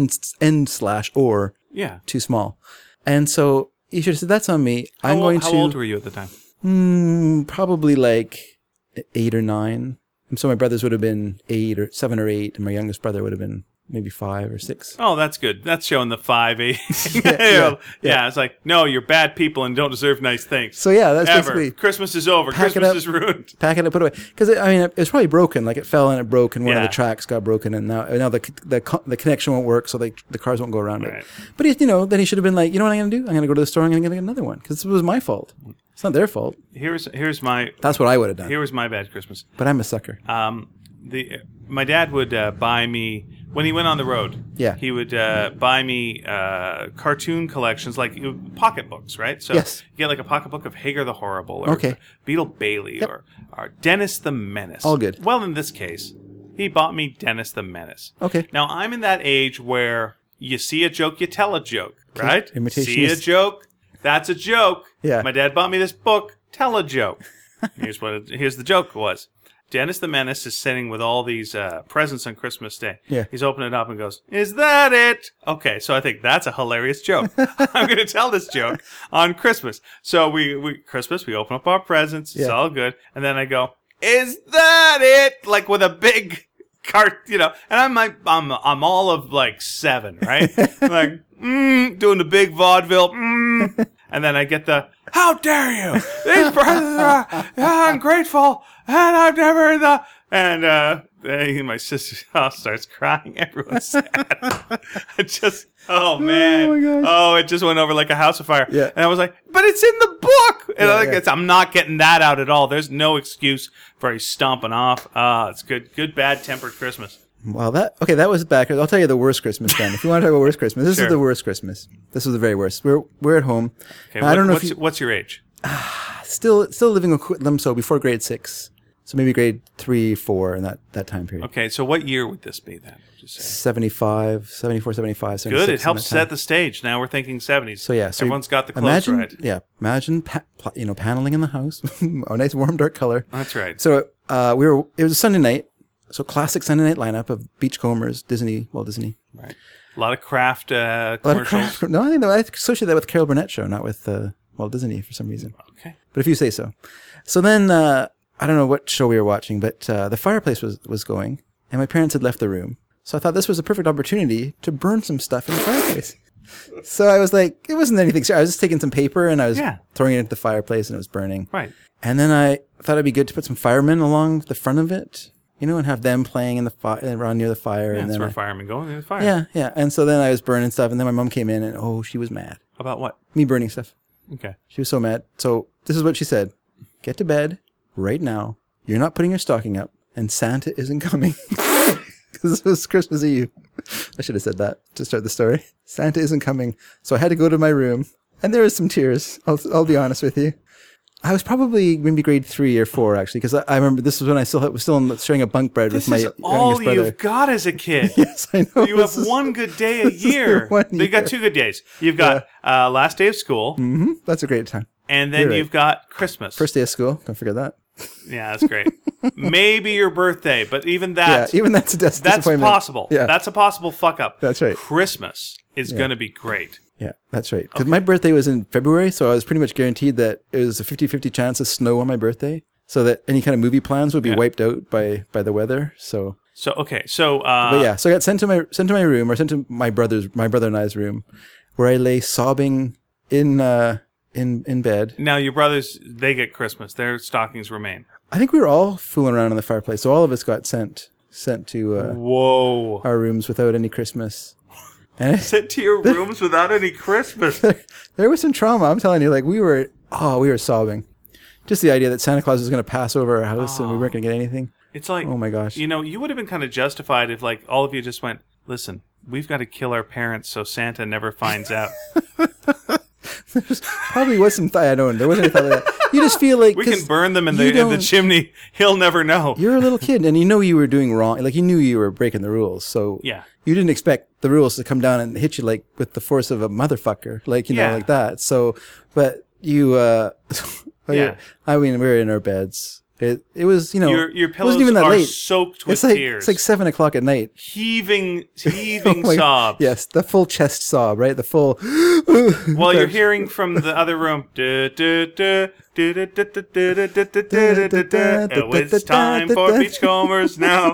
Speaker 1: or too small. And so you should have said, that's on me.
Speaker 2: How old were you at the time?
Speaker 1: Probably like 8 or 9. And so my brothers would have been 7 or 8, and my youngest brother would have been maybe 5 or 6.
Speaker 2: Oh, that's good. That's showing the 5, 8. Yeah, it's like, no, you're bad people and don't deserve nice things.
Speaker 1: So yeah, that's basically
Speaker 2: Christmas is over. Christmas is ruined.
Speaker 1: Pack it up, put it away. Because it was probably broken. Like it fell and it broke, and one of the tracks got broken, and now the connection won't work, so the cars won't go around it. But then he should have been like, you know what I'm going to do? I'm going to go to the store and I'm going to get another one because it was my fault. It's not their fault.
Speaker 2: Here's my.
Speaker 1: That's what I would have done.
Speaker 2: Here was my bad Christmas.
Speaker 1: But I'm a sucker.
Speaker 2: My dad would buy me when he went on the road.
Speaker 1: Yeah.
Speaker 2: He would buy me cartoon collections like pocketbooks, right? So you get like a pocketbook of Hagar the Horrible, or Beetle Bailey, or Dennis the Menace.
Speaker 1: All good.
Speaker 2: Well, in this case, he bought me Dennis the Menace.
Speaker 1: Okay.
Speaker 2: Now I'm in that age where you see a joke, you tell a joke, right?
Speaker 1: Imitation
Speaker 2: see a joke, that's a joke.
Speaker 1: Yeah.
Speaker 2: My dad bought me this book. Tell a joke. Here's the joke was. Dennis the Menace is sitting with all these presents on Christmas Day.
Speaker 1: Yeah.
Speaker 2: He's opening it up and goes, "Is that it?" Okay, so I think that's a hilarious joke. I'm going to tell this joke on Christmas. So we open up our presents. It's all good. And then I go, "Is that it?" Like with a big cart, and I'm all of like 7, right? Like, doing the big vaudeville, and then I get the, "How dare you? These presents are ungrateful, and I've never And my sister starts crying. Everyone's sad. Oh man.
Speaker 1: Oh, my gosh.
Speaker 2: Oh, it just went over like a house of fire.
Speaker 1: Yeah.
Speaker 2: And I was like, but it's in the book. And
Speaker 1: Yeah,
Speaker 2: I'm not getting that out at all. There's no excuse for a stomping off. It's good. Good, bad tempered Christmas.
Speaker 1: Well, that was back. I'll tell you the worst Christmas then. If you want to talk about worst Christmas, this
Speaker 2: Sure.
Speaker 1: is the worst Christmas. This was the very worst. We're at home.
Speaker 2: Okay,
Speaker 1: I don't know if you,
Speaker 2: what's your age?
Speaker 1: still living with them, so before grade 6. So maybe grade 3, 4 in that time period.
Speaker 2: Okay, so what year would this be then? Just say.
Speaker 1: 75, 74, 75, 76.
Speaker 2: Good. It helps set the stage. Now we're thinking 70s.
Speaker 1: So yeah, so
Speaker 2: everyone's got the clothes right.
Speaker 1: Yeah, imagine paneling in the house, a nice warm dark color.
Speaker 2: That's right.
Speaker 1: So it was a Sunday night. So classic Sunday night lineup of Beachcombers, Walt Disney.
Speaker 2: Right. A lot of craft
Speaker 1: A lot of
Speaker 2: commercials.
Speaker 1: No, I associate that with Carol Burnett show, not with Walt Disney for some reason.
Speaker 2: Okay.
Speaker 1: But if you say so. So then, I don't know what show we were watching, but the fireplace was going, and my parents had left the room. So I thought this was a perfect opportunity to burn some stuff in the fireplace. So I was like, it wasn't anything serious. I was just taking some paper, and I was throwing it into the fireplace, and it was burning.
Speaker 2: Right.
Speaker 1: And then I thought it'd be good to put some firemen along the front of it, and have them playing in the around near the fire.
Speaker 2: Yeah,
Speaker 1: and
Speaker 2: that's
Speaker 1: then
Speaker 2: where firemen go. Near the fire.
Speaker 1: Yeah. And so then I was burning stuff, and then my mom came in, and she was mad.
Speaker 2: About what?
Speaker 1: Me burning stuff.
Speaker 2: Okay.
Speaker 1: She was so mad. So this is what she said. Get to bed right now. You're not putting your stocking up, and Santa isn't coming. Because this was Christmas Eve. I should have said that to start the story. Santa isn't coming. So I had to go to my room, and there was some tears. I'll be honest with you. I was probably maybe grade 3 or 4, actually, because I remember this was when I was still sharing a bunk bed with my youngest brother.
Speaker 2: This is all you've got as a kid.
Speaker 1: Yes, I know.
Speaker 2: You have one good day a year. You got 2 good days. You've got last day of school.
Speaker 1: Mm-hmm. That's a great time.
Speaker 2: And then you've got Christmas.
Speaker 1: First day of school. Don't forget that.
Speaker 2: Yeah, that's great. Maybe your birthday, but even that.
Speaker 1: Yeah, even that's a disappointment.
Speaker 2: That's possible.
Speaker 1: Yeah.
Speaker 2: That's a possible fuck up.
Speaker 1: That's right.
Speaker 2: Christmas is going to be great.
Speaker 1: Yeah, that's right. Because my birthday was in February, so I was pretty much guaranteed that it was a 50-50 chance of snow on my birthday, so that any kind of movie plans would be wiped out by the weather. So
Speaker 2: okay.
Speaker 1: But yeah, so I got sent to my room, or sent to my brother and I's room, where I lay sobbing in bed.
Speaker 2: Now your brothers, they get Christmas. Their stockings remain.
Speaker 1: I think we were all fooling around in the fireplace, so all of us got sent to
Speaker 2: Whoa.
Speaker 1: our rooms without any Christmas. And
Speaker 2: Sent to your rooms without any Christmas.
Speaker 1: there was some trauma. I'm telling you, like we were sobbing. Just the idea that Santa Claus was going to pass over our house and we weren't going to get anything.
Speaker 2: It's like,
Speaker 1: oh my gosh.
Speaker 2: You would have been kind of justified if like all of you just went, listen, we've got to kill our parents so Santa never finds out.
Speaker 1: Probably wasn't. I don't know. There wasn't any thought of that. You just feel like
Speaker 2: we can burn them in the chimney. He'll never know.
Speaker 1: You're a little kid, and you were doing wrong. Like you knew you were breaking the rules, so
Speaker 2: yeah.
Speaker 1: You didn't expect the rules to come down and hit you like with the force of a motherfucker, like like that. So, but you,
Speaker 2: yeah.
Speaker 1: I mean, we were in our beds. It was
Speaker 2: your pillows
Speaker 1: wasn't even that
Speaker 2: are
Speaker 1: late.
Speaker 2: soaked with
Speaker 1: It's
Speaker 2: tears.
Speaker 1: like 7:00 at night.
Speaker 2: Heaving
Speaker 1: Oh
Speaker 2: sobs.
Speaker 1: Yes, the full chest sob, right? The full.
Speaker 2: While you're hearing from the other room. It's time for Beachcombers now.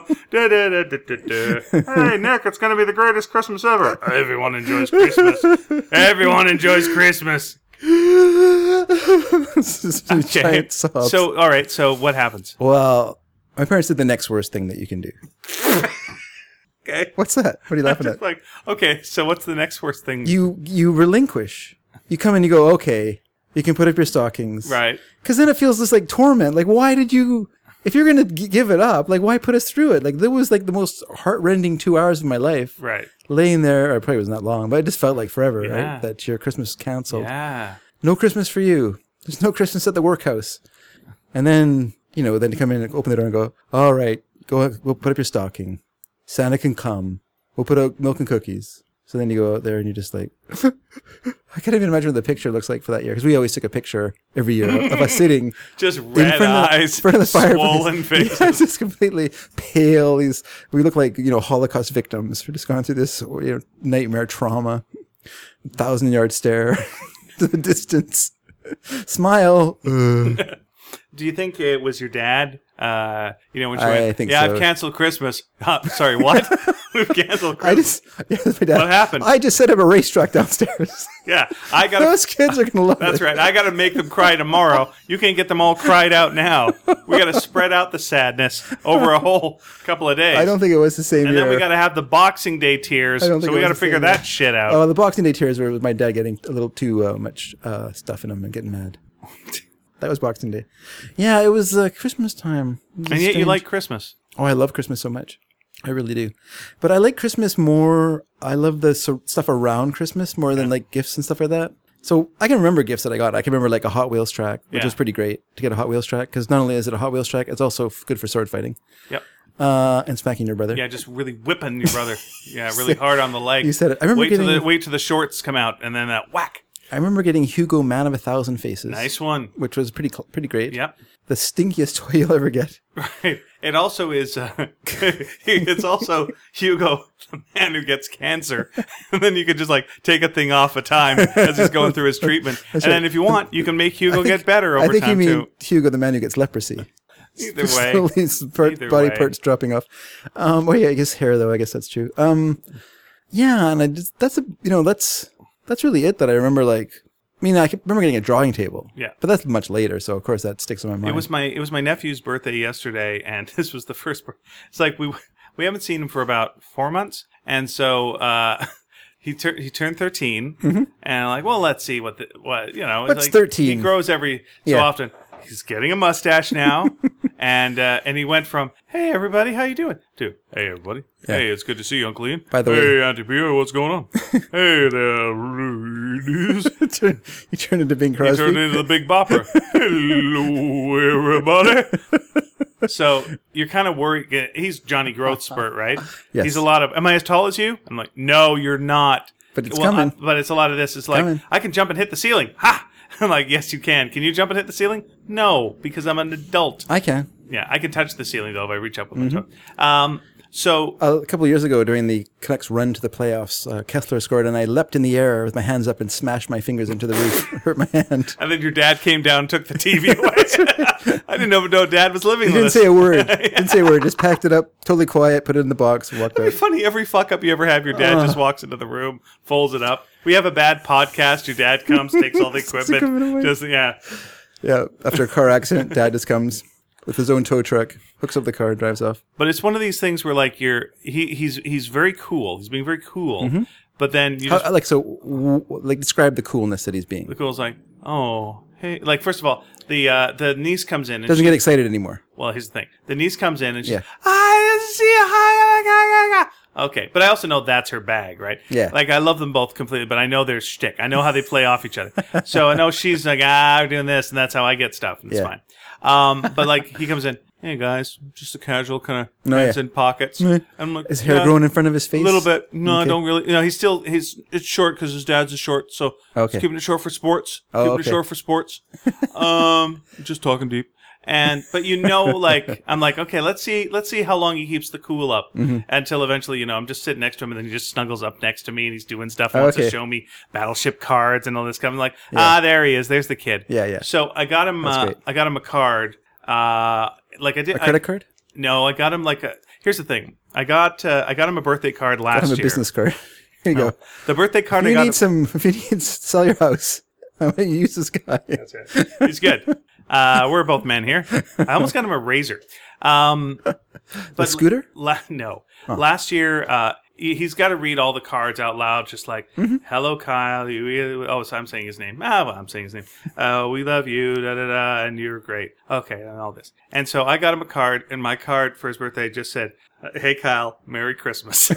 Speaker 2: Hey Nick, it's going to be the greatest Christmas ever. Everyone enjoys Christmas. Everyone enjoys Christmas.
Speaker 1: Giant sobs.
Speaker 2: So, all right. So, what happens?
Speaker 1: Well, my parents did the next worst thing that you can do.
Speaker 2: Okay.
Speaker 1: What's that? What are you laughing at?
Speaker 2: Like, okay. So, what's the next worst thing?
Speaker 1: You relinquish. You come and you go, okay, you can put up your stockings.
Speaker 2: Right.
Speaker 1: Because then it feels just like torment. Like, why did you... If you're going to give it up, like, why put us through it? Like, that was like the most heart-rending 2 hours of my life.
Speaker 2: Right.
Speaker 1: Laying there, or it probably wasn't that long, but it just felt like forever, right? That your Christmas canceled.
Speaker 2: Yeah.
Speaker 1: No Christmas for you. There's no Christmas at the workhouse. And then, then to come in and open the door and go, all right, we'll put up your stocking. Santa can come. We'll put out milk and cookies. So then you go out there and you're just like, I can't even imagine what the picture looks like for that year. Because we always took a picture every year of us sitting.
Speaker 2: Just red eyes,
Speaker 1: front of the
Speaker 2: swollen faces.
Speaker 1: Yeah, just completely pale. We look like, Holocaust victims. We're just going through this nightmare trauma. 1,000-yard stare to the distance. Smile.
Speaker 2: Do you think it was your dad You know, when she
Speaker 1: I
Speaker 2: went,
Speaker 1: think
Speaker 2: yeah,
Speaker 1: so.
Speaker 2: I've canceled Christmas. Sorry, what? We've canceled Christmas.
Speaker 1: My dad,
Speaker 2: What happened?
Speaker 1: I just set up a racetrack downstairs.
Speaker 2: Yeah, I got
Speaker 1: Those kids are going to love
Speaker 2: That's
Speaker 1: it.
Speaker 2: right. I got to make them cry tomorrow. You can't get them all cried out now. We got to spread out the sadness over a whole couple of days.
Speaker 1: I don't think it was the same
Speaker 2: and
Speaker 1: year.
Speaker 2: then we got to have the Boxing Day tears.
Speaker 1: I don't
Speaker 2: So
Speaker 1: think
Speaker 2: we
Speaker 1: it
Speaker 2: got to
Speaker 1: was the
Speaker 2: figure
Speaker 1: same
Speaker 2: that
Speaker 1: year.
Speaker 2: shit out.
Speaker 1: Oh, the Boxing Day tears were with my dad getting a little too much stuff in him and getting mad. That was Boxing Day. Yeah, it was Christmas time. It was
Speaker 2: And yet you
Speaker 1: strange.
Speaker 2: like Christmas.
Speaker 1: Oh, I love Christmas so much. I really do. But I like Christmas more. I love the stuff around Christmas more than like gifts and stuff like that. So I can remember gifts that I got. I can remember like a Hot Wheels track, which
Speaker 2: Yeah.
Speaker 1: was pretty great to get a Hot Wheels track because not only is it a Hot Wheels track, it's also good for sword fighting
Speaker 2: Yep.
Speaker 1: and smacking your brother.
Speaker 2: Yeah, just really whipping your brother. Yeah, really hard on the leg.
Speaker 1: You said it. I remember
Speaker 2: Wait till the shorts come out and then that whack.
Speaker 1: I remember getting Hugo Man of 1,000 Faces.
Speaker 2: Nice one.
Speaker 1: Which was pretty great.
Speaker 2: Yep.
Speaker 1: The stinkiest toy you'll ever get.
Speaker 2: Right. It also is. It's also Hugo, the man who gets cancer, and then you could just like take a thing off a time as he's going through his treatment, and then if you want, you can make Hugo get better over
Speaker 1: I think
Speaker 2: time
Speaker 1: you mean
Speaker 2: too.
Speaker 1: Hugo, the man who gets leprosy.
Speaker 2: Either way,
Speaker 1: Slowly his
Speaker 2: Either
Speaker 1: body
Speaker 2: way.
Speaker 1: parts dropping off. Well, yeah, I guess hair though. I guess that's true. Yeah, and that's really it that I remember. Like, I mean, I remember getting a drawing table.
Speaker 2: Yeah.
Speaker 1: but that's much later, so of course that sticks in my mind.
Speaker 2: it was my nephew's birthday yesterday, and this was the first. It's like we haven't seen him for about 4 months, and so he turned 13, and I'm like, well, let's see what you know.
Speaker 1: What's
Speaker 2: like,
Speaker 1: 13?
Speaker 2: He grows every so
Speaker 1: Yeah.
Speaker 2: often. He's getting a mustache now, and he went from "Hey everybody, how you doing?" to "Hey everybody,
Speaker 1: Yeah.
Speaker 2: hey, it's good to see you, Uncle Ian."
Speaker 1: By the
Speaker 2: hey
Speaker 1: way-
Speaker 2: Auntie Pia, what's going on? Hey there, ladies.
Speaker 1: He turned into Bing
Speaker 2: He
Speaker 1: Crosby.
Speaker 2: turned into the Big Bopper. Hello, everybody. So you're kind of worried. He's Johnny Growth Spurt, right?
Speaker 1: Yes.
Speaker 2: He's a lot of, am I as tall as you? I'm like, no, you're not.
Speaker 1: But it's coming.
Speaker 2: But it's a lot of this. It's like,
Speaker 1: coming.
Speaker 2: I can jump and hit the ceiling. Ha! I'm like, yes, you can. Can you jump and hit the ceiling? No, because I'm an adult.
Speaker 1: I can.
Speaker 2: Yeah, I can touch the ceiling, though, if I reach up with
Speaker 1: Mm-hmm.
Speaker 2: my toe. So,
Speaker 1: A couple of years ago, during the Canucks run to the playoffs, Kessler scored, and I leapt in the air with my hands up and smashed my fingers into the roof. Hurt my hand.
Speaker 2: and then your dad came down and took the TV away. I didn't know Dad was living
Speaker 1: He
Speaker 2: with
Speaker 1: didn't
Speaker 2: us.
Speaker 1: say a word. Didn't say a word. Just packed it up, totally quiet, put it in the box, walked
Speaker 2: It'd
Speaker 1: out.
Speaker 2: be funny. Every fuck up you ever have, your dad just walks into the room, folds it up. We have a bad podcast. Your dad comes, takes all the
Speaker 1: equipment
Speaker 2: equipment.
Speaker 1: away.
Speaker 2: Just yeah.
Speaker 1: Yeah, after a car accident, Dad just comes with his own tow truck, hooks up the car, and drives off.
Speaker 2: But it's one of these things where like he's very cool. He's being very cool.
Speaker 1: Mm-hmm.
Speaker 2: But then you just
Speaker 1: Like describe the coolness that he's being.
Speaker 2: the cool's like, oh hey, like first of all, the niece comes in and
Speaker 1: Doesn't get excited anymore.
Speaker 2: well, here's the thing. The niece comes in and she's,
Speaker 1: Yeah.
Speaker 2: I see you. Hi. Okay, but I also know that's her bag, right?
Speaker 1: Yeah.
Speaker 2: Like, I love them both completely, but I know their shtick. I know how they play off each other. So I know she's like, we're doing this, and that's how I get stuff, and it's
Speaker 1: Yeah.
Speaker 2: fine. But, like, he comes in, hey, guys, just a casual kind of
Speaker 1: No,
Speaker 2: hands
Speaker 1: yeah.
Speaker 2: in pockets.
Speaker 1: Meh.
Speaker 2: I'm like,
Speaker 1: His hair
Speaker 2: yeah,
Speaker 1: growing in front of his face?
Speaker 2: a little bit. No, I
Speaker 1: Okay.
Speaker 2: don't really. You know, it's short because his dad's is short, so
Speaker 1: Okay.
Speaker 2: just keeping it short for sports.
Speaker 1: Oh,
Speaker 2: Keeping
Speaker 1: okay.
Speaker 2: it short for sports. Just talking deep. But like I'm like, okay, let's see how long he keeps the cool up until eventually, I'm just sitting next to him and then he just snuggles up next to me and he's doing stuff and wants to
Speaker 1: Okay.
Speaker 2: show me battleship cards and all this stuff. I'm like, there he is. There's the kid.
Speaker 1: Yeah.
Speaker 2: So I got him.
Speaker 1: That's great.
Speaker 2: I got him a card. Like I did.
Speaker 1: A credit card?
Speaker 2: No, I got him like a. Here's the thing. I got him a birthday card last
Speaker 1: I'm a
Speaker 2: year.
Speaker 1: business card. Here you go.
Speaker 2: The birthday card
Speaker 1: If
Speaker 2: I
Speaker 1: you
Speaker 2: got.
Speaker 1: need if you need to sell your house, I'm going to use this guy.
Speaker 2: That's right. He's good. We're both men here. I almost got him a razor. But
Speaker 1: A scooter?
Speaker 2: No. Last year, he's got to read all the cards out loud, just like, hello, Kyle. So I'm saying his name. Well, I'm saying his name. We love you, da-da-da, and you're great. Okay, and all this. And so I got him a card, and my card for his birthday just said, hey, Kyle, Merry Christmas.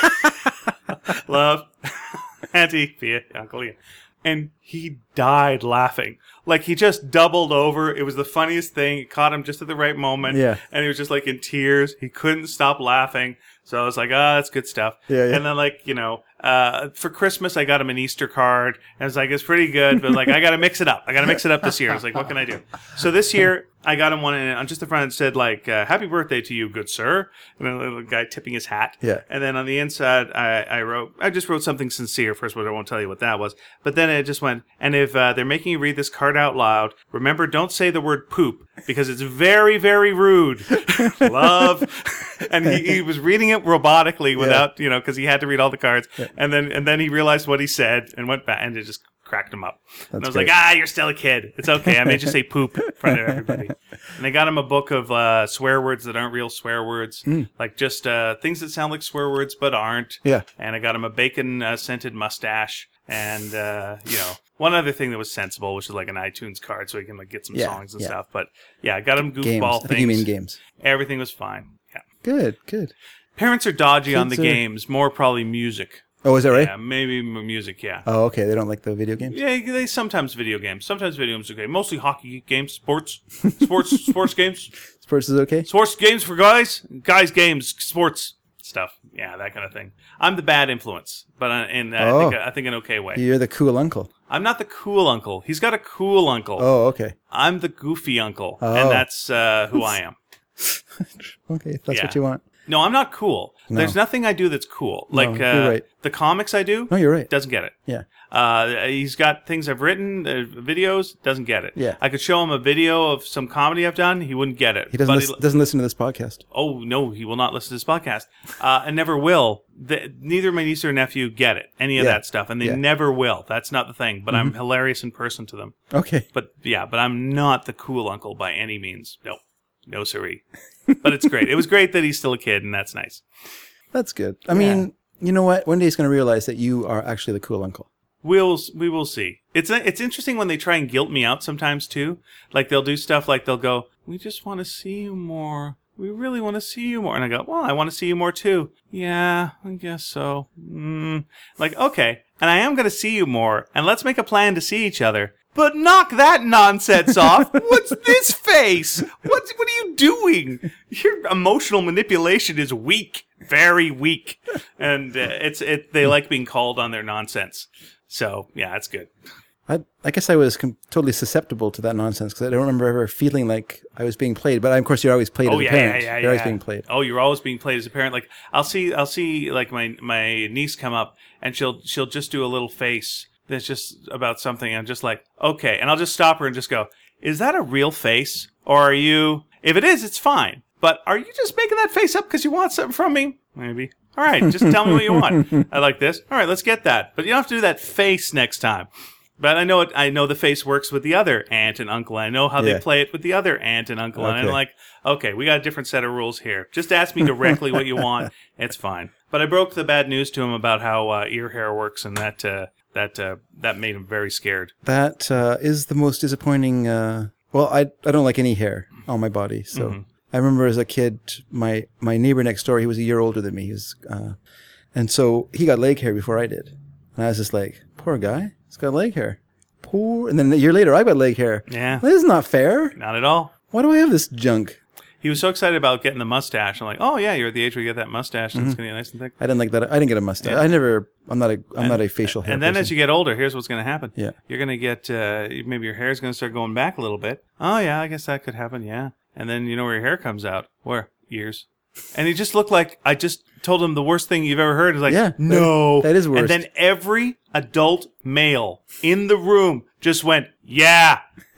Speaker 2: Love, Auntie Pia, Uncle Ian. And he died laughing. Like, he just doubled over. It was the funniest thing. It caught him just at the right moment.
Speaker 1: Yeah.
Speaker 2: And he was just, like, in tears. He couldn't stop laughing. So I was like, that's good stuff.
Speaker 1: Yeah.
Speaker 2: And then, like, for Christmas, I got him an Easter card. And I was like, it's pretty good. But, like, I got to mix it up. I got to mix it up this year. I was like, what can I do? So this year, I got him one, and on just the front it said, like, happy birthday to you, good sir. And then a little guy tipping his hat.
Speaker 1: Yeah.
Speaker 2: And then on the inside, I just wrote something sincere first, but I won't tell you what that was. But then it just went, and if they're making you read this card out loud, remember, don't say the word poop, because it's very, very rude. Love. And he was reading it robotically without, because he had to read all the cards. Yeah. And then he realized what he said and went back, and it just cracked him up. And I was great. Like, you're still a kid. It's okay. I made you say poop in front of everybody. And they got him a book of swear words that aren't real swear words. Like just things that sound like swear words but aren't.
Speaker 1: Yeah.
Speaker 2: And I got him a bacon-scented mustache. And, one other thing that was sensible, which is like an iTunes card so he can like get some songs and stuff. But, I got him goofball
Speaker 1: games.
Speaker 2: things.
Speaker 1: I think you mean games.
Speaker 2: Everything was fine. Yeah.
Speaker 1: Good.
Speaker 2: Parents are dodgy on the games. More probably music.
Speaker 1: Oh, is that right?
Speaker 2: Yeah, maybe music, yeah.
Speaker 1: Oh, okay. They don't like the video games?
Speaker 2: Yeah, they sometimes video games. Sometimes video games are okay. Mostly hockey games, sports games.
Speaker 1: Sports is okay?
Speaker 2: Sports games for guys. Guys games, sports stuff. Yeah, that kind of thing. I'm the bad influence, but I think an okay way.
Speaker 1: You're the cool uncle.
Speaker 2: I'm not the cool uncle. He's got a cool uncle.
Speaker 1: Oh, okay.
Speaker 2: I'm the goofy uncle, and that's who I am.
Speaker 1: Okay, if that's what you want.
Speaker 2: No, I'm not cool. No. There's nothing I do that's cool. Like
Speaker 1: you're right.
Speaker 2: The comics I do.
Speaker 1: No, you're right.
Speaker 2: Doesn't get it.
Speaker 1: Yeah.
Speaker 2: He's got things I've written, videos. Doesn't get it.
Speaker 1: Yeah.
Speaker 2: I could show him a video of some comedy I've done. He wouldn't get it.
Speaker 1: He doesn't listen to this podcast.
Speaker 2: Oh no, he will not listen to this podcast, and never will. Neither my niece or nephew get it. Any of that stuff, and they never will. That's not the thing. But I'm hilarious in person to them.
Speaker 1: Okay.
Speaker 2: But I'm not the cool uncle by any means. No, siree. But it's great. It was great that he's still a kid, and that's nice.
Speaker 1: That's good. I mean, you know what? One day he's going to realize that you are actually the cool uncle.
Speaker 2: We will see. It's interesting when they try and guilt me out sometimes too. Like they'll do stuff like they'll go, "We just want to see you more. We really want to see you more." And I go, "Well, I want to see you more too." Yeah, I guess so. Like, okay. And I am going to see you more. And let's make a plan to see each other. But knock that nonsense off. What's this face? What are you doing? Your emotional manipulation is weak. Very weak. And they like being called on their nonsense. So, yeah, that's good.
Speaker 1: I guess I was totally susceptible to that nonsense because I don't remember ever feeling like I was being played. But of course, you're always played as a parent. You're always being played.
Speaker 2: Oh, you're always being played as a parent. Like I'll see like my niece come up and she'll just do a little face that's just about something. And I'm just like, okay, and I'll just stop her and just go, "Is that a real face, or are you? If it is, it's fine. But are you just making that face up because you want something from me? Maybe." All right, just tell me what you want. I like this. All right, let's get that. But you don't have to do that face next time. But I know the face works with the other aunt and uncle. I know how they play it with the other aunt and uncle. Okay. And I'm like, okay, we got a different set of rules here. Just ask me directly what you want. It's fine. But I broke the bad news to him about how ear hair works, and that made him very scared.
Speaker 1: That is the most disappointing. Well, I don't like any hair on my body, so I remember as a kid, my neighbor next door, he was a year older than me. He was, and so he got leg hair before I did, and I was just like, poor guy, he's got leg hair. Poor. And then a year later, I got leg hair.
Speaker 2: Yeah,
Speaker 1: this is not fair.
Speaker 2: Not at all.
Speaker 1: Why do I have this junk? He
Speaker 2: was so excited about getting the mustache. I'm like, oh yeah, you're at the age where you get that mustache, and it's gonna be nice and thick.
Speaker 1: I didn't like that. I didn't get a mustache. Yeah. I'm not a facial hair.
Speaker 2: And then
Speaker 1: person.
Speaker 2: as you get older, here's what's gonna happen.
Speaker 1: Yeah,
Speaker 2: you're gonna get maybe your hair's gonna start going back a little bit. Oh yeah, I guess that could happen. Yeah, and then you know where your hair comes out. Where? Ears. And he just looked like I just told him the worst thing you've ever heard. He's like, yeah, no,
Speaker 1: that is worse.
Speaker 2: And then every adult male in the room just went, yeah,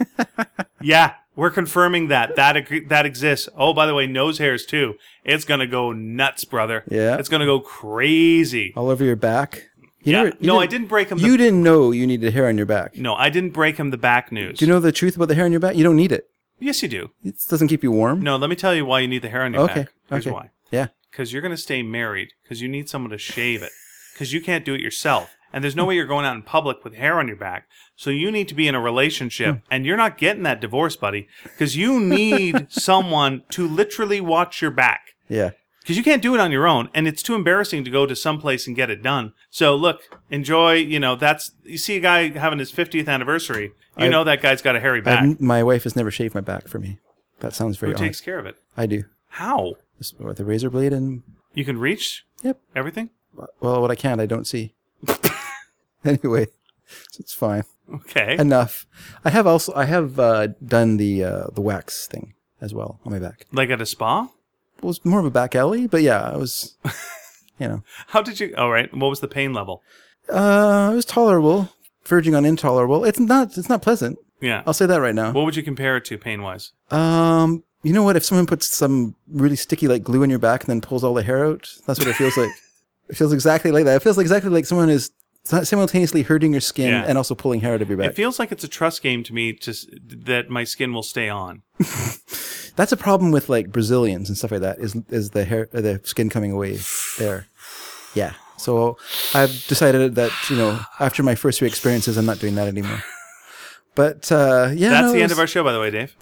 Speaker 2: yeah. We're confirming that exists. Oh, by the way, nose hairs too. It's gonna go nuts, brother.
Speaker 1: Yeah,
Speaker 2: it's gonna go crazy
Speaker 1: all over your back.
Speaker 2: I didn't break him.
Speaker 1: You didn't know you needed hair on your back.
Speaker 2: No, I didn't break him the back news.
Speaker 1: Do you know the truth about the hair on your back? You don't need it.
Speaker 2: Yes, you do.
Speaker 1: It doesn't keep you warm.
Speaker 2: No, let me tell you why you need the hair on your back. Here's why.
Speaker 1: Yeah.
Speaker 2: Because you're gonna stay married. Because you need someone to shave it. Because you can't do it yourself. And there's no way you're going out in public with hair on your back. So you need to be in a relationship. And you're not getting that divorce, buddy. Because you need someone to literally watch your back.
Speaker 1: Yeah.
Speaker 2: Because you can't do it on your own. And it's too embarrassing to go to some place and get it done. So look, enjoy, you see a guy having his 50th anniversary. You know that guy's got a hairy back.
Speaker 1: My wife has never shaved my back for me. That sounds very odd.
Speaker 2: Who takes care of it?
Speaker 1: I do.
Speaker 2: How?
Speaker 1: With a razor blade and...
Speaker 2: You can reach?
Speaker 1: Yep.
Speaker 2: Everything?
Speaker 1: Well, what I can't, I don't see. Anyway. So it's fine.
Speaker 2: Okay.
Speaker 1: Enough. I have done the wax thing as well on my back.
Speaker 2: Like at a spa?
Speaker 1: It was more of a back alley, but yeah, I was,
Speaker 2: How did you... All right. What was the pain level?
Speaker 1: it was tolerable, verging on intolerable. It's not pleasant.
Speaker 2: Yeah.
Speaker 1: I'll say that right now.
Speaker 2: What would you compare it to pain-wise?
Speaker 1: You know what? If someone puts some really sticky like glue in your back and then pulls all the hair out, that's what it feels like. It feels exactly like that. It feels exactly like someone is simultaneously hurting your skin and also pulling hair out of your back.
Speaker 2: It feels like it's a trust game to me that my skin will stay on.
Speaker 1: That's a problem with like Brazilians and stuff like that. Is the skin coming away there? Yeah. So I've decided that after my first few experiences, I'm not doing that anymore. But that's
Speaker 2: the end of our show, by the way, Dave.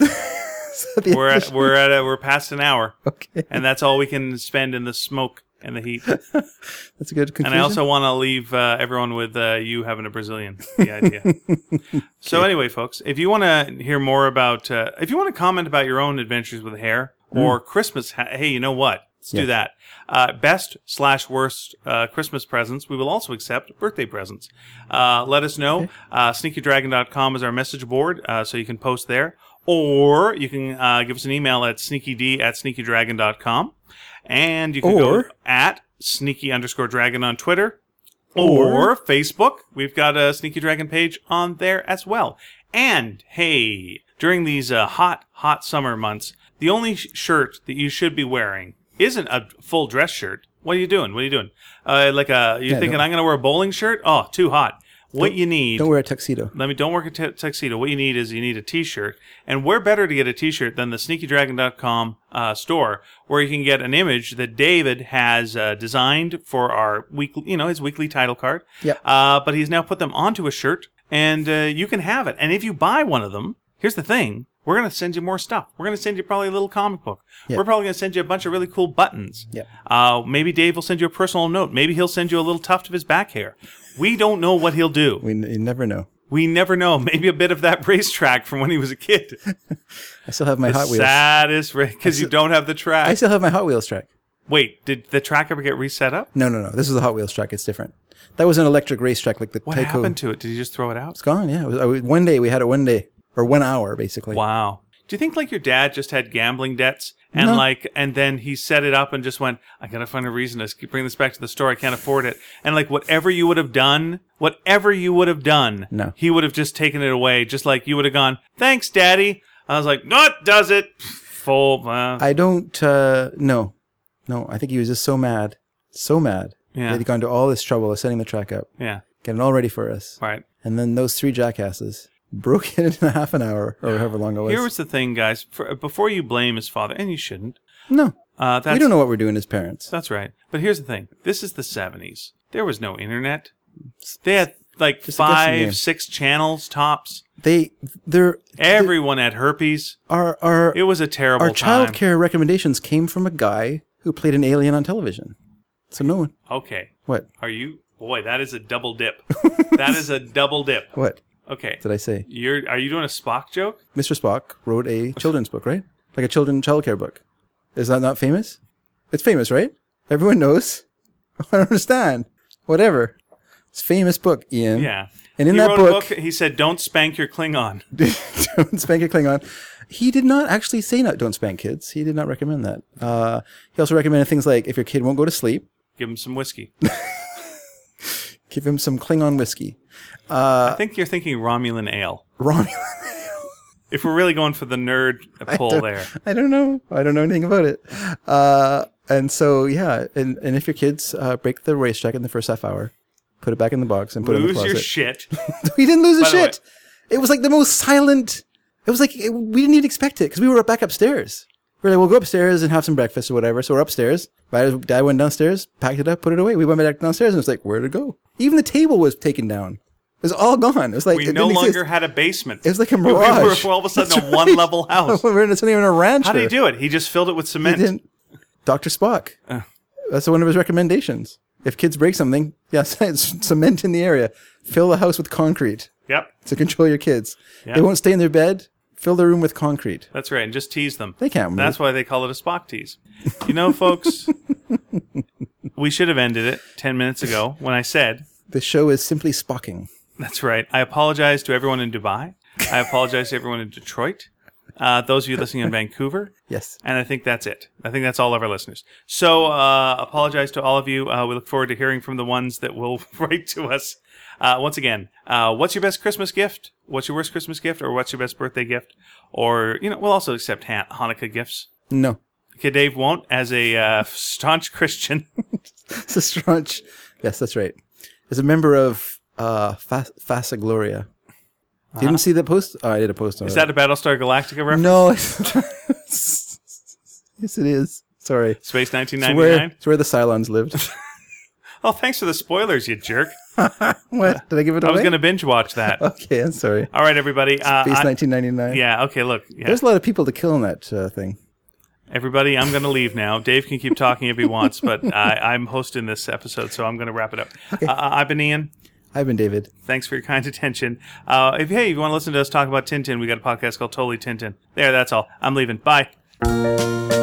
Speaker 2: We're past an hour.
Speaker 1: Okay.
Speaker 2: And that's all we can spend in the smoke and the heat.
Speaker 1: That's a good conclusion.
Speaker 2: And I also want to leave everyone with you having a Brazilian, the idea. Okay. So anyway, folks, if you want to hear more about, if you want to comment about your own adventures with hair or Christmas, hey, you know what? Let's do that. Best/worst Christmas presents. We will also accept birthday presents. Let us know. SneakyDragon.com is our message board, so you can post there. Or you can give us an email at sneakyd@sneakydragon.com. And you can go at sneaky_dragon on Twitter or Facebook. We've got a Sneaky Dragon page on there as well. And, hey, during these hot summer months, the only shirt that you should be wearing isn't a full dress shirt. What are you doing? You're thinking, I'm going to wear a bowling shirt? Oh, too hot. What you need...
Speaker 1: Don't wear a tuxedo.
Speaker 2: Don't wear a tuxedo. What you need is a T-shirt. And where better to get a T-shirt than the SneakyDragon.com store, where you can get an image that David has designed for our weekly, his weekly title card.
Speaker 1: Yep.
Speaker 2: But he's now put them onto a shirt, and you can have it. And if you buy one of them, here's the thing. We're going to send you more stuff. We're going to send you probably a little comic book. Yep. We're probably going to send you a bunch of really cool buttons.
Speaker 1: Yep.
Speaker 2: Maybe Dave will send you a personal note. Maybe he'll send you a little tuft of his back hair. We don't know what he'll do.
Speaker 1: You never know.
Speaker 2: We never know. Maybe a bit of that racetrack from when he was a kid.
Speaker 1: I still have my Hot Wheels.
Speaker 2: Saddest because you don't have the track.
Speaker 1: I still have my Hot Wheels track.
Speaker 2: Wait, did the track ever get reset up?
Speaker 1: No. This is the Hot Wheels track. It's different. That was an electric racetrack like the
Speaker 2: What
Speaker 1: Tyco.
Speaker 2: happened to it? Did you just throw it out?
Speaker 1: It's gone, yeah. One day, we had it 1 day. Or 1 hour, basically.
Speaker 2: Wow. Do you think like your dad just had gambling debts and and then he set it up and just went, I gotta find a reason to bring this back to the store. I can't afford it. And like whatever you would have done,
Speaker 1: no,
Speaker 2: he would have just taken it away. Just like you would have gone, thanks, Daddy. I was like, no, it does it. Full.
Speaker 1: I don't. No. I think he was just so mad.
Speaker 2: Yeah.
Speaker 1: That he'd gone to all this trouble of setting the track up.
Speaker 2: Yeah.
Speaker 1: Getting it all ready for us.
Speaker 2: Right.
Speaker 1: And then those 3 jackasses broke it in half an hour or however long it was.
Speaker 2: Here was the thing, guys. Before you blame his father, and you shouldn't.
Speaker 1: No. We don't know what we're doing as parents.
Speaker 2: That's right. But here's the thing. This is the 70s. There was no internet. They had like
Speaker 1: Just
Speaker 2: 5, 6 channels tops. Everyone had herpes. It was a terrible
Speaker 1: Our
Speaker 2: time.
Speaker 1: child care recommendations came from a guy who played an alien on television. So no one.
Speaker 2: Okay.
Speaker 1: What?
Speaker 2: Are you? Boy, that is a double dip. That is a double dip.
Speaker 1: What?
Speaker 2: Okay.
Speaker 1: Did I say?
Speaker 2: Are you doing a Spock joke?
Speaker 1: Mr. Spock wrote a children's book, right? Like a child care book. Is that not famous? It's famous, right? Everyone knows. I don't understand. Whatever. It's a famous book, Ian.
Speaker 2: Yeah.
Speaker 1: And in
Speaker 2: he
Speaker 1: that
Speaker 2: wrote
Speaker 1: book,
Speaker 2: a book, he said, "Don't spank your Klingon."
Speaker 1: Don't spank your Klingon. He did not actually say don't spank kids. He did not recommend that. He also recommended things like if your kid won't go to sleep,
Speaker 2: give him some whiskey.
Speaker 1: Give him some Klingon whiskey.
Speaker 2: I think you're thinking Romulan ale.
Speaker 1: Romulan.
Speaker 2: If we're really going for the nerd pull there.
Speaker 1: I don't know. I don't know anything about it. And so, yeah. And if your kids break the racetrack in the first half hour, put it back in the box and put it in the closet.
Speaker 2: Lose your shit.
Speaker 1: We didn't lose the shit.
Speaker 2: Way.
Speaker 1: It was like the most silent. It was like, we didn't even expect it because we were back upstairs. We were like, we'll go upstairs and have some breakfast or whatever. So we're upstairs. Dad went downstairs, packed it up, put it away. We went back downstairs and it was like, where'd it go? Even the table was taken down. It was all gone. It was like
Speaker 2: we no longer had a basement.
Speaker 1: It was like a mirage.
Speaker 2: We were all of a sudden a one-level house.
Speaker 1: It's not even a ranch.
Speaker 2: How did he do it? He just filled it with cement.
Speaker 1: He didn't. Dr. Spock. That's one of his recommendations. If kids break something, yes, cement in the area. Fill the house with concrete.
Speaker 2: Yep.
Speaker 1: To control your kids.
Speaker 2: Yep.
Speaker 1: They won't stay in their bed. Fill the room with concrete.
Speaker 2: That's right, and just tease them.
Speaker 1: They can't move.
Speaker 2: That's why they call it a Spock tease. You know, folks, we should have ended it 10 minutes ago when I said...
Speaker 1: The show is simply Spocking.
Speaker 2: That's right. I apologize to everyone in Dubai. I apologize to everyone in Detroit. Those of you listening in Vancouver.
Speaker 1: Yes.
Speaker 2: And I think that's it. I think that's all of our listeners. So apologize to all of you. We look forward to hearing from the ones that will write to us. Once again, what's your best Christmas gift? What's your worst Christmas gift? Or what's your best birthday gift? Or, we'll also accept Hanukkah gifts.
Speaker 1: No.
Speaker 2: Okay, Dave won't, as a staunch Christian.
Speaker 1: It's a staunch. Yes, that's right. As a member of Fasa Gloria. You didn't see that post? Oh, I did a post on it.
Speaker 2: Is that a Battlestar Galactica reference?
Speaker 1: No. Yes, it is. Sorry.
Speaker 2: Space 1999?
Speaker 1: It's where the Cylons lived.
Speaker 2: Oh, thanks for the spoilers, you jerk.
Speaker 1: What? Did I give it away?
Speaker 2: I was going to binge watch that.
Speaker 1: Okay, I'm sorry.
Speaker 2: All right, everybody.
Speaker 1: Space 1999.
Speaker 2: Yeah, okay, look. Yeah.
Speaker 1: There's a lot of people to kill in that thing.
Speaker 2: Everybody, I'm going to leave now. Dave can keep talking if he wants, but I'm hosting this episode, so I'm going to wrap it up.
Speaker 1: Okay.
Speaker 2: I've been Ian.
Speaker 1: I've been David.
Speaker 2: Thanks for your kind attention. If you want to listen to us talk about Tintin, we got a podcast called Totally Tintin. There, that's all. I'm leaving. Bye.